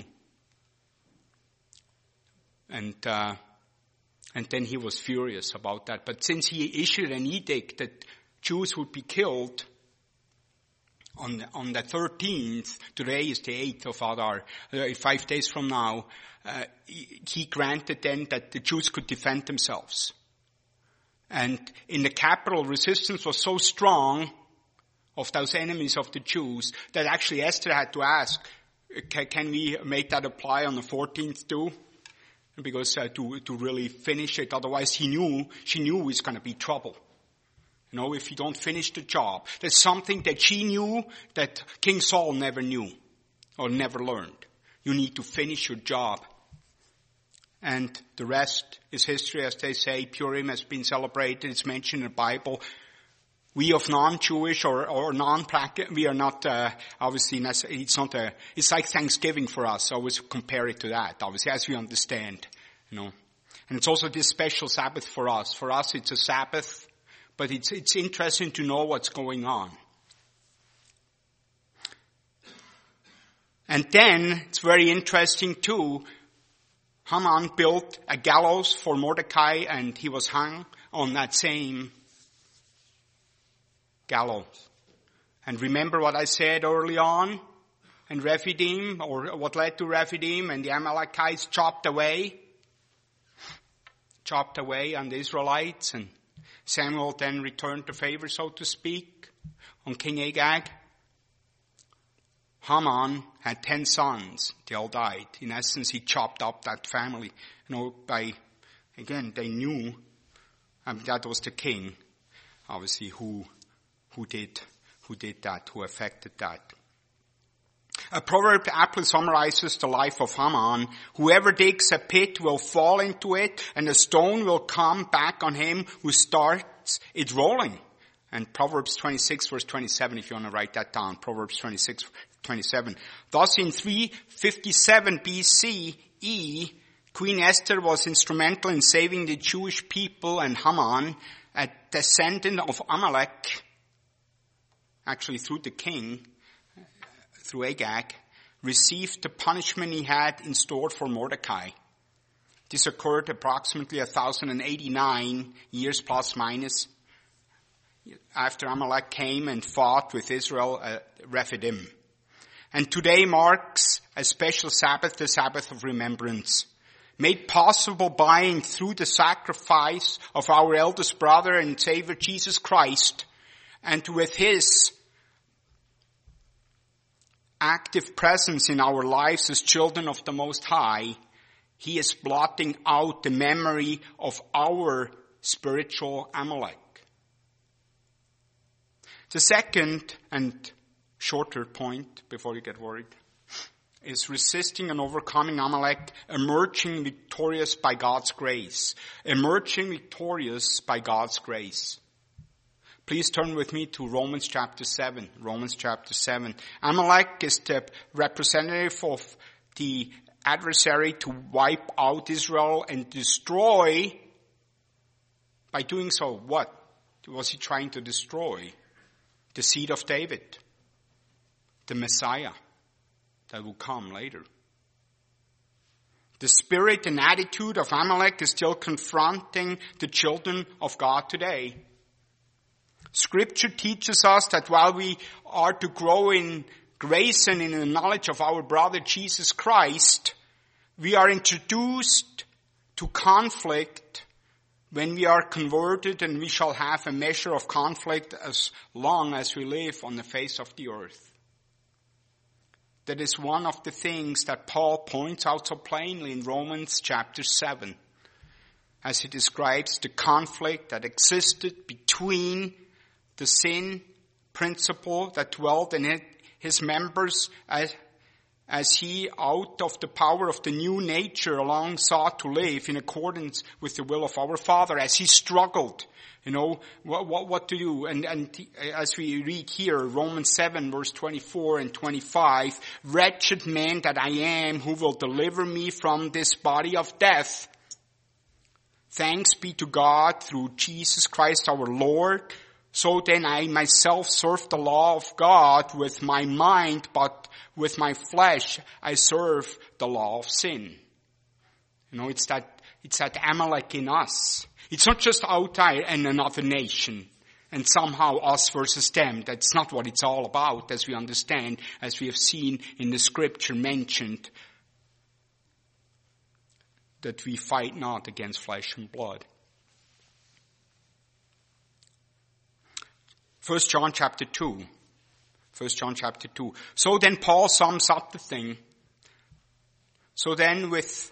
And uh, and then he was furious about that. But since he issued an edict that Jews would be killed on the, on the thirteenth, today is the eighth of Adar, uh, five days from now, uh, he, he granted then that the Jews could defend themselves. And in the capital, resistance was so strong of those enemies of the Jews that actually Esther had to ask, can, can we make that apply on the fourteenth too? Because uh, to to really finish it, otherwise he knew, she knew it was going to be trouble. You know, if you don't finish the job. There's something that she knew that King Saul never knew or never learned. You need to finish your job. And the rest is history, as they say. Purim has been celebrated. It's mentioned in the Bible. We of non-Jewish or, or non-practice, we are not, uh, obviously, it's not a, it's like Thanksgiving for us. I always compare it to that, obviously, as we understand, you know. And it's also this special Sabbath for us. For us, it's a Sabbath, but it's, it's interesting to know what's going on. And then, it's very interesting too, Haman built a gallows for Mordecai and he was hung on that same gallows. And remember what I said early on in Rephidim, or what led to Rephidim, and the Amalekites chopped away, chopped away on the Israelites, and Samuel then returned the favor, so to speak, on King Agag. Haman had ten sons. They all died. In essence, he chopped up that family. You know, by, again, they knew I mean, that was the king, obviously, who who did who did that, who affected that. A proverb aptly summarizes the life of Haman. Whoever digs a pit will fall into it, and a stone will come back on him who starts it rolling. And Proverbs twenty-six verse twenty-seven, if you want to write that down. Proverbs twenty-six twenty-seven. Thus in three fifty-seven B C E, Queen Esther was instrumental in saving the Jewish people, and Haman, a descendant of Amalek, actually through the king, through Agag, received the punishment he had in store for Mordecai. This occurred approximately one thousand eighty-nine years plus minus after Amalek came and fought with Israel at Rephidim. And today marks a special Sabbath, the Sabbath of Remembrance, made possible by and through the sacrifice of our eldest brother and Savior Jesus Christ, and with his active presence in our lives as children of the Most High. He is blotting out the memory of our spiritual Amalek. The second and shorter point, before you get worried, is resisting and overcoming Amalek, emerging victorious by God's grace. Emerging victorious by God's grace. Please turn with me to Romans chapter seven. Romans chapter seven. Amalek is the representative of the adversary to wipe out Israel and destroy. By doing so, what was he trying to destroy? The seed of David, the Messiah that will come later. The spirit and attitude of Amalek is still confronting the children of God today. Scripture teaches us that while we are to grow in grace and in the knowledge of our brother Jesus Christ, we are introduced to conflict when we are converted, and we shall have a measure of conflict as long as we live on the face of the earth. That is one of the things that Paul points out so plainly in Romans chapter seven, as he describes the conflict that existed between the sin principle that dwelt in his members as, as he, out of the power of the new nature, along sought to live in accordance with the will of our Father, as he struggled, you know, what, what, what to do. And, and as we read here, Romans seven, verse twenty-four and twenty-five, wretched man that I am, who will deliver me from this body of death? Thanks be to God through Jesus Christ our Lord. So then I myself serve the law of God with my mind, but with my flesh I serve the law of sin. You know, it's that, it's that Amalek in us. It's not just out there in another nation and somehow us versus them. That's not what it's all about, as we understand, as we have seen in the scripture mentioned, that we fight not against flesh and blood. First John chapter two. First John chapter two. So then Paul sums up the thing. So then with,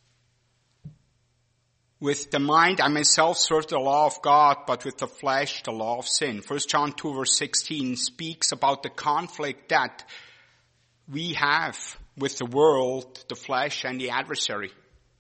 with the mind I myself serve the law of God, but with the flesh the law of sin. First John two verse sixteen speaks about the conflict that we have with the world, the flesh, and the adversary.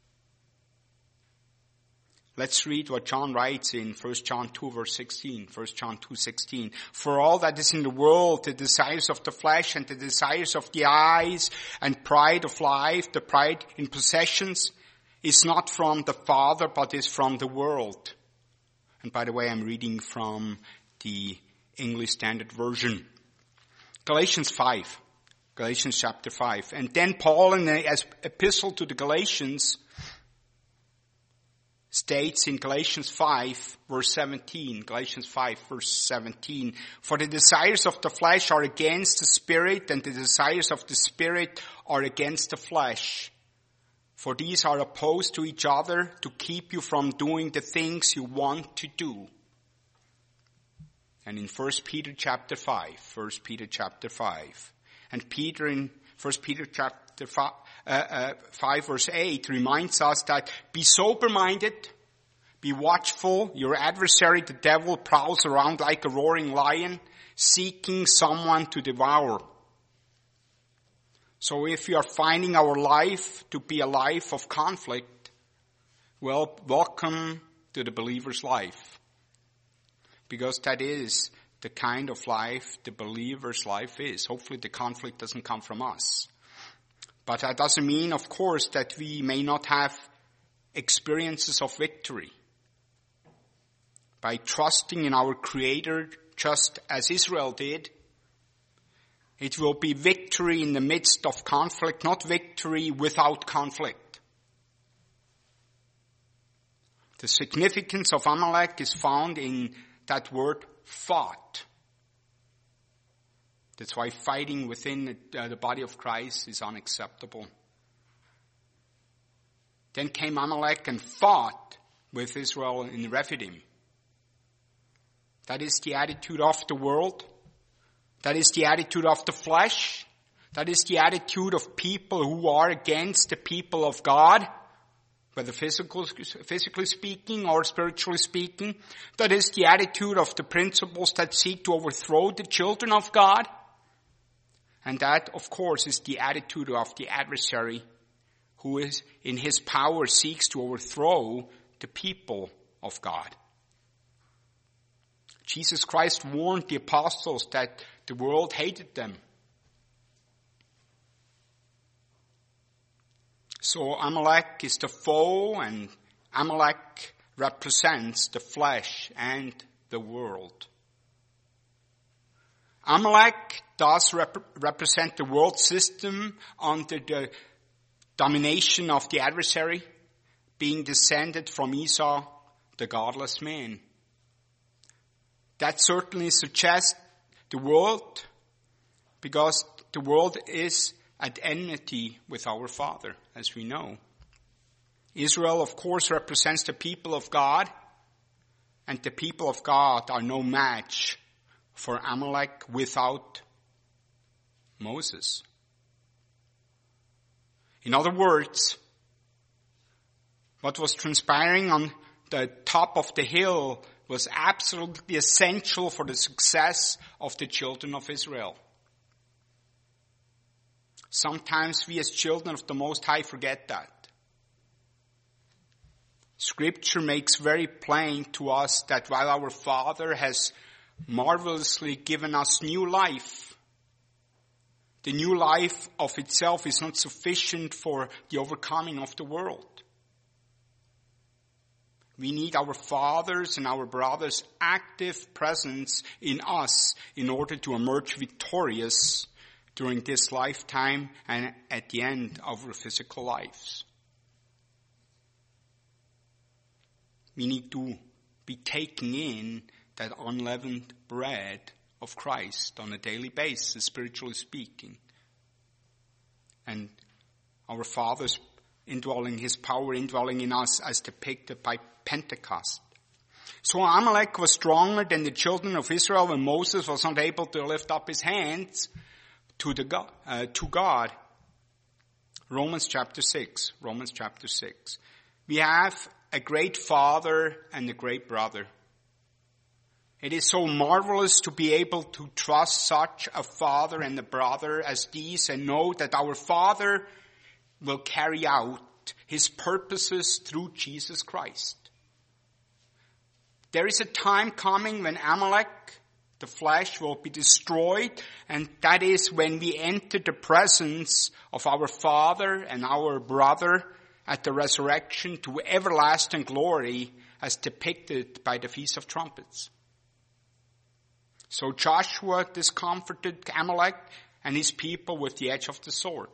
Let's read what John writes in First John two verse sixteen. First John two sixteen. For all that is in the world, the desires of the flesh and the desires of the eyes and pride of life, the pride in possessions, is not from the Father, but is from the world. And by the way, I'm reading from the English Standard Version. Galatians five. Galatians chapter five. And then Paul in the epistle to the Galatians states in Galatians five verse seventeen, Galatians five verse seventeen, for the desires of the flesh are against the spirit, and the desires of the spirit are against the flesh. For these are opposed to each other to keep you from doing the things you want to do. And in First Peter chapter five, First Peter chapter five, and Peter in First Peter chapter five, uh, uh, five verse eight reminds us that be sober-minded, be watchful. Your adversary, the devil, prowls around like a roaring lion, seeking someone to devour. So if we are finding our life to be a life of conflict, well, welcome to the believer's life. Because that is the kind of life the believer's life is. Hopefully the conflict doesn't come from us. But that doesn't mean, of course, that we may not have experiences of victory. By trusting in our Creator, just as Israel did, it will be victory in the midst of conflict, not victory without conflict. The significance of Amalek is found in that word fought. That's why fighting within the body of Christ is unacceptable. Then came Amalek and fought with Israel in Rephidim. That is the attitude of the world. That is the attitude of the flesh. That is the attitude of people who are against the people of God, whether physical, physically speaking or spiritually speaking. That is the attitude of the principles that seek to overthrow the children of God. And that, of course, is the attitude of the adversary who is in his power seeks to overthrow the people of God. Jesus Christ warned the apostles that the world hated them. So Amalek is the foe, and Amalek represents the flesh and the world. Amalek does rep- represent the world system under the domination of the adversary, being descended from Esau, the godless man. That certainly suggests the world, because the world is at enmity with our Father, as we know. Israel, of course, represents the people of God, and the people of God are no match for Amalek without Moses. In other words, what was transpiring on the top of the hill was absolutely essential for the success of the children of Israel. Sometimes we as children of the Most High forget that. Scripture makes very plain to us that while our Father has marvelously given us new life, the new life of itself is not sufficient for the overcoming of the world. We need our fathers and our brothers' active presence in us in order to emerge victorious during this lifetime and at the end of our physical lives. We need to be taking in that unleavened bread of Christ on a daily basis, spiritually speaking. And our Father's indwelling, His power indwelling in us as depicted by Pentecost. So Amalek was stronger than the children of Israel when Moses was not able to lift up his hands to the God, uh, to God. Romans chapter six. Romans chapter six. We have a great father and a great brother. It is so marvelous to be able to trust such a father and a brother as these and know that our Father will carry out His purposes through Jesus Christ. There is a time coming when Amalek, the flesh, will be destroyed, and that is when we enter the presence of our Father and our brother at the resurrection to everlasting glory as depicted by the Feast of Trumpets. So Joshua discomforted Amalek and his people with the edge of the sword.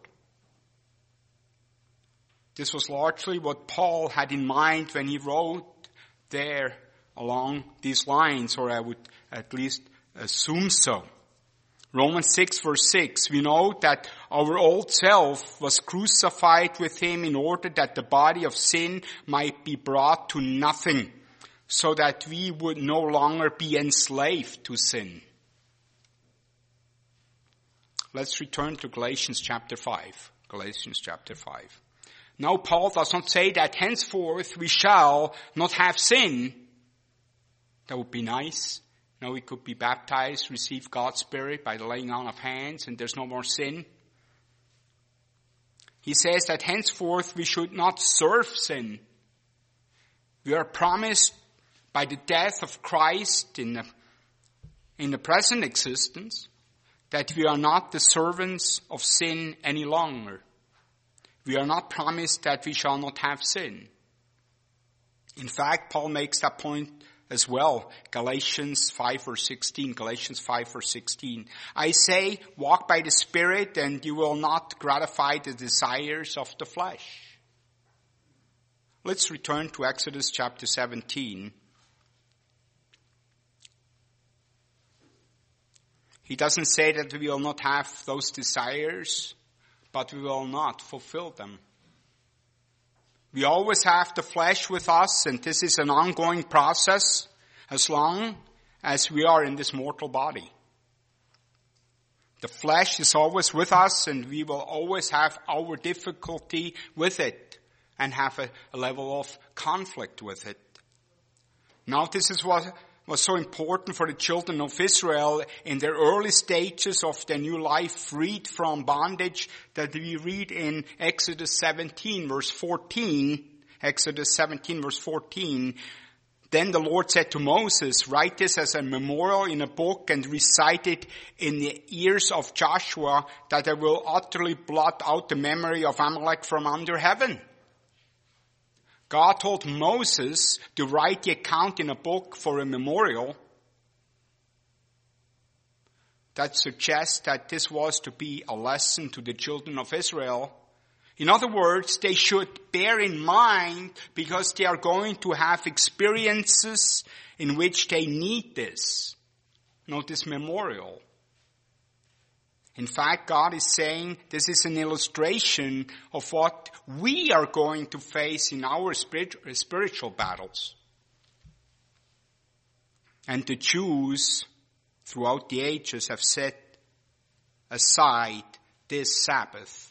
This was largely what Paul had in mind when he wrote there along these lines, or I would at least assume so. Romans six verse six, we know that our old self was crucified with Him in order that the body of sin might be brought to nothing, so that we would no longer be enslaved to sin. Let's return to Galatians chapter five. Galatians chapter five. Now Paul does not say that henceforth we shall not have sin. That would be nice. Now we could be baptized, receive God's Spirit by the laying on of hands, and there's no more sin. He says that henceforth we should not serve sin. We are promised by the death of Christ in the, in the present existence that we are not the servants of sin any longer. We are not promised that we shall not have sin. In fact, Paul makes that point as well. Galatians five verse sixteen. Galatians five verse sixteen. I say, walk by the Spirit and you will not gratify the desires of the flesh. Let's return to Exodus chapter seventeen. He doesn't say that we will not have those desires, but we will not fulfill them. We always have the flesh with us, and this is an ongoing process as long as we are in this mortal body. The flesh is always with us, and we will always have our difficulty with it and have a, a level of conflict with it. Now, this is what was so important for the children of Israel in their early stages of their new life, freed from bondage, that we read in Exodus seventeen verse fourteen. Exodus seventeen verse fourteen. Then the Lord said to Moses, write this as a memorial in a book and recite it in the ears of Joshua, that I will utterly blot out the memory of Amalek from under heaven. God told Moses to write the account in a book for a memorial. That suggests that this was to be a lesson to the children of Israel. In other words, they should bear in mind, because they are going to have experiences in which they need this. Note this memorial. In fact, God is saying this is an illustration of what we are going to face in our spiritual battles. And the Jews throughout the ages have set aside this Sabbath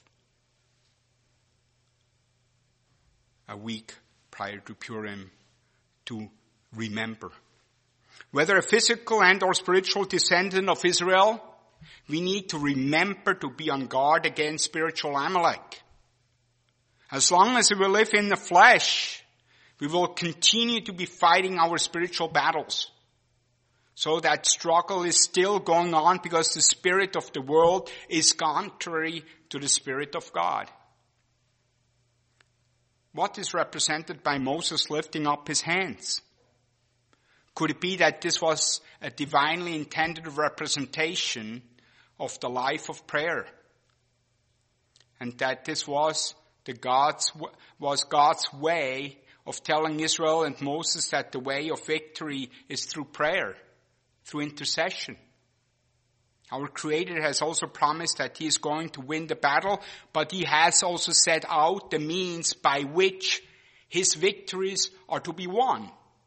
a week prior to Purim to remember. Whether a physical and or spiritual descendant of Israel, we need to remember to be on guard against spiritual Amalek. As long as we live in the flesh, we will continue to be fighting our spiritual battles. So that struggle is still going on, because the spirit of the world is contrary to the Spirit of God. What is represented by Moses lifting up his hands? Could it be that this was a divinely intended representation of the life of prayer? And that this was the God's, was God's way of telling Israel and Moses that the way of victory is through prayer, through intercession. Our Creator has also promised that He is going to win the battle, but He has also set out the means by which His victories are to be won.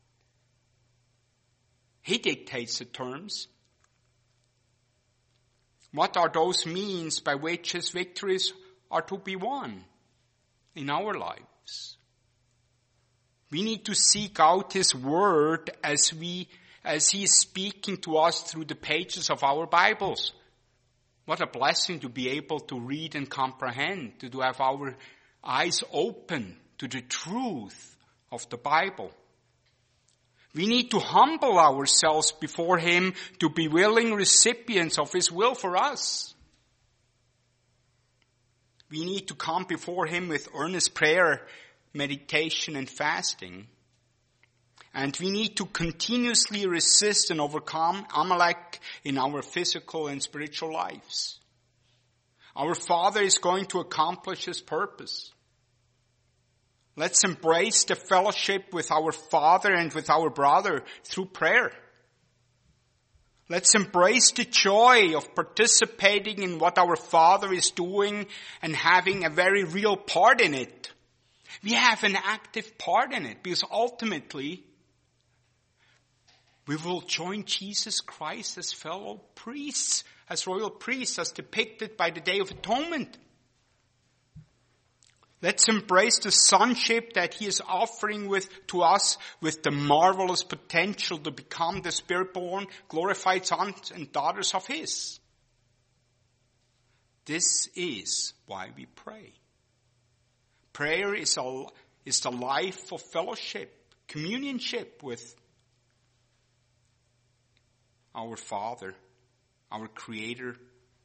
He dictates the terms. What are those means by which His victories are to be won in our lives? We need to seek out His Word as we as He is speaking to us through the pages of our Bibles. What a blessing to be able to read and comprehend, to have our eyes open to the truth of the Bible. We need to humble ourselves before Him to be willing recipients of His will for us. We need to come before Him with earnest prayer, meditation, and fasting. And we need to continuously resist and overcome Amalek in our physical and spiritual lives. Our Father is going to accomplish His purpose. Let's embrace the fellowship with our Father and with our brother through prayer. Let's embrace the joy of participating in what our Father is doing and having a very real part in it. We have an active part in it because ultimately we will join Jesus Christ as fellow priests, as royal priests, as depicted by the Day of Atonement. Let's embrace the sonship that He is offering with, to us with the marvelous potential to become the Spirit-born, glorified sons and daughters of His. This is why we pray. Prayer is, a, is the life of fellowship, communionship with our Father, our Creator,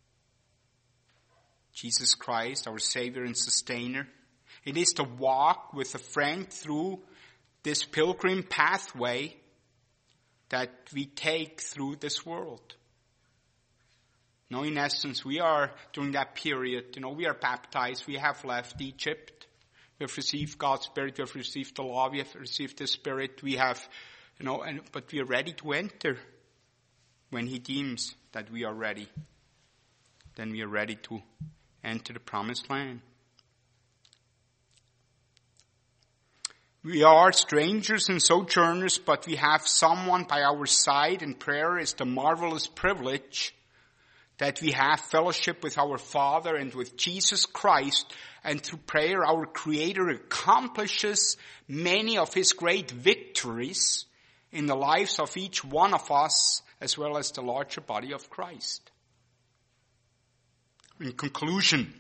Jesus Christ, our Savior and Sustainer. It is to walk with a friend through this pilgrim pathway that we take through this world. Now, in essence, we are, during that period, you know, we are baptized, we have left Egypt, we have received God's Spirit, we have received the law, we have received the Spirit, we have, you know, and, but we are ready to enter. When He deems that we are ready, then we are ready to enter the promised land. We are strangers and sojourners, but we have someone by our side, and prayer is the marvelous privilege that we have fellowship with our Father and with Jesus Christ, and through prayer our Creator accomplishes many of His great victories in the lives of each one of us, as well as the larger body of Christ. In conclusion,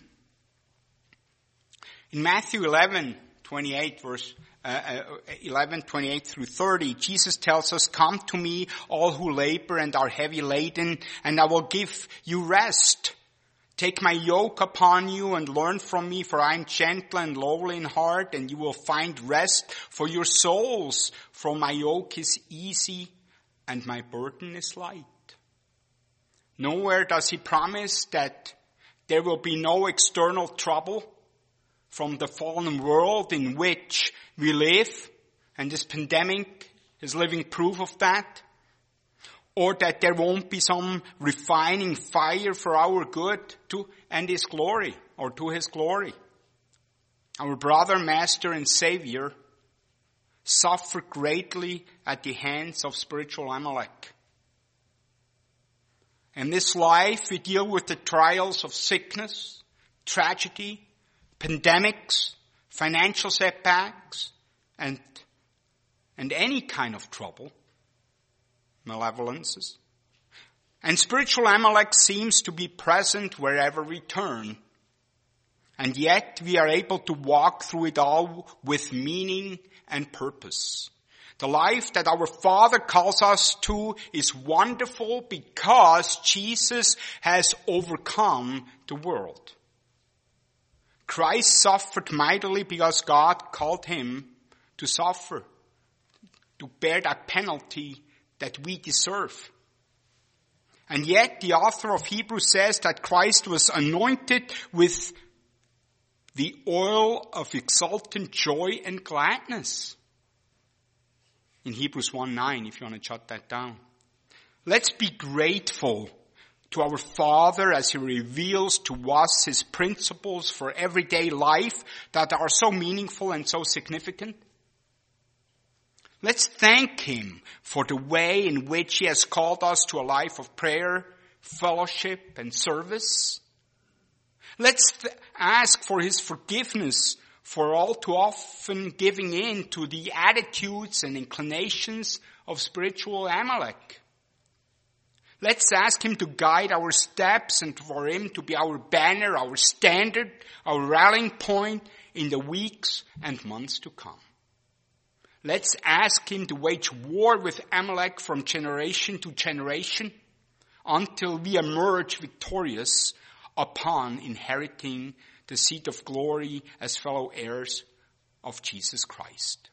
in Matthew eleven twenty-eight, verse uh, eleven twenty-eight through thirty, Jesus tells us, "Come to me, all who labor and are heavy laden, and I will give you rest. Take my yoke upon you and learn from me, for I am gentle and lowly in heart, and you will find rest for your souls. For my yoke is easy and my burden is light." Nowhere does He promise that there will be no external trouble from the fallen world in which we live, and this pandemic is living proof of that. Or that there won't be some refining fire for our good to and His glory, or to His glory. Our brother, Master, and Savior suffered greatly at the hands of spiritual Amalek. In this life, we deal with the trials of sickness, tragedy, pandemics, financial setbacks, and, and any kind of trouble. Malevolences. And spiritual Amalek seems to be present wherever we turn. And yet we are able to walk through it all with meaning and purpose. The life that our Father calls us to is wonderful because Jesus has overcome the world. Christ suffered mightily because God called him to suffer, to bear that penalty that we deserve. And yet the author of Hebrews says that Christ was anointed with the oil of exultant joy and gladness. In Hebrews one nine, if you want to jot that down. Let's be grateful to our Father as he reveals to us his principles for everyday life that are so meaningful and so significant. Let's thank him for the way in which he has called us to a life of prayer, fellowship, and service. Let's th- ask for his forgiveness for all too often giving in to the attitudes and inclinations of spiritual Amalek. Let's ask him to guide our steps and for him to be our banner, our standard, our rallying point in the weeks and months to come. Let's ask him to wage war with Amalek from generation to generation until we emerge victorious upon inheriting the seat of glory as fellow heirs of Jesus Christ.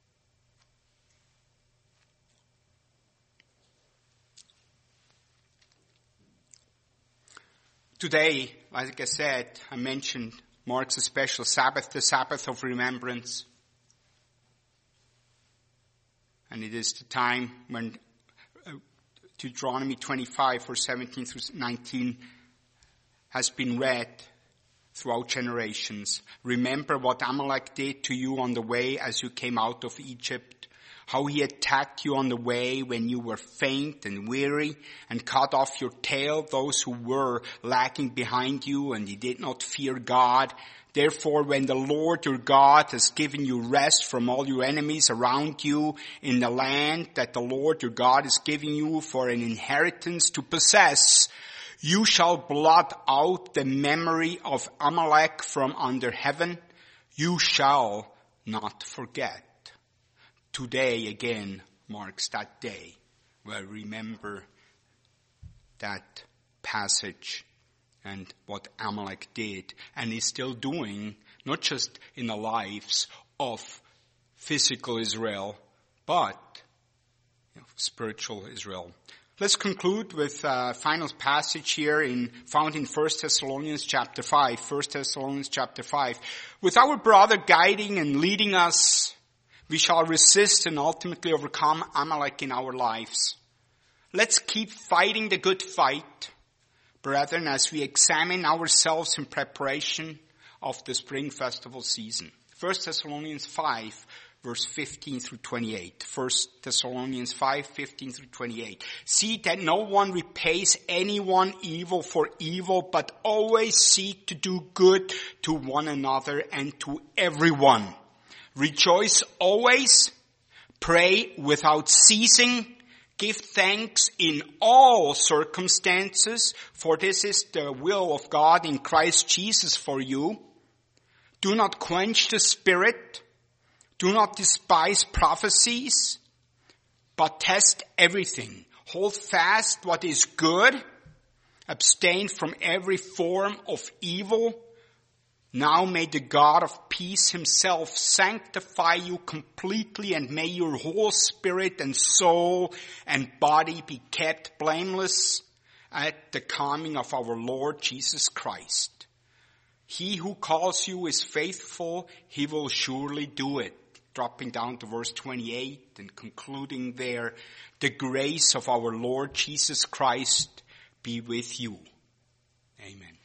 Today, like I said, I mentioned, marks a special Sabbath, the Sabbath of remembrance. And it is the time when uh, Deuteronomy twenty-five, verse seventeen through nineteen has been read throughout generations. Remember what Amalek did to you on the way as you came out of Egypt, how he attacked you on the way when you were faint and weary and cut off your tail those who were lagging behind you and you did not fear God. Therefore, when the Lord your God has given you rest from all your enemies around you in the land that the Lord your God is giving you for an inheritance to possess, you shall blot out the memory of Amalek from under heaven. You shall not forget. Today again marks that day where we remember that passage and what Amalek did and is still doing, not just in the lives of physical Israel, but you know, spiritual Israel. Let's conclude with a final passage here in found in First Thessalonians chapter five. First Thessalonians chapter five. With our brother guiding and leading us, we shall resist and ultimately overcome Amalek in our lives. Let's keep fighting the good fight, brethren, as we examine ourselves in preparation of the spring festival season. First Thessalonians five, verse fifteen through twenty-eight. First Thessalonians five, fifteen through twenty-eight. See that no one repays anyone evil for evil, but always seek to do good to one another and to everyone. Rejoice always, pray without ceasing, give thanks in all circumstances, for this is the will of God in Christ Jesus for you. Do not quench the spirit, do not despise prophecies, but test everything. Hold fast what is good, abstain from every form of evil. Now may the God of peace himself sanctify you completely, and may your whole spirit and soul and body be kept blameless at the coming of our Lord Jesus Christ. He who calls you is faithful, he will surely do it. Dropping down to verse twenty-eight and concluding there, the grace of our Lord Jesus Christ be with you. Amen.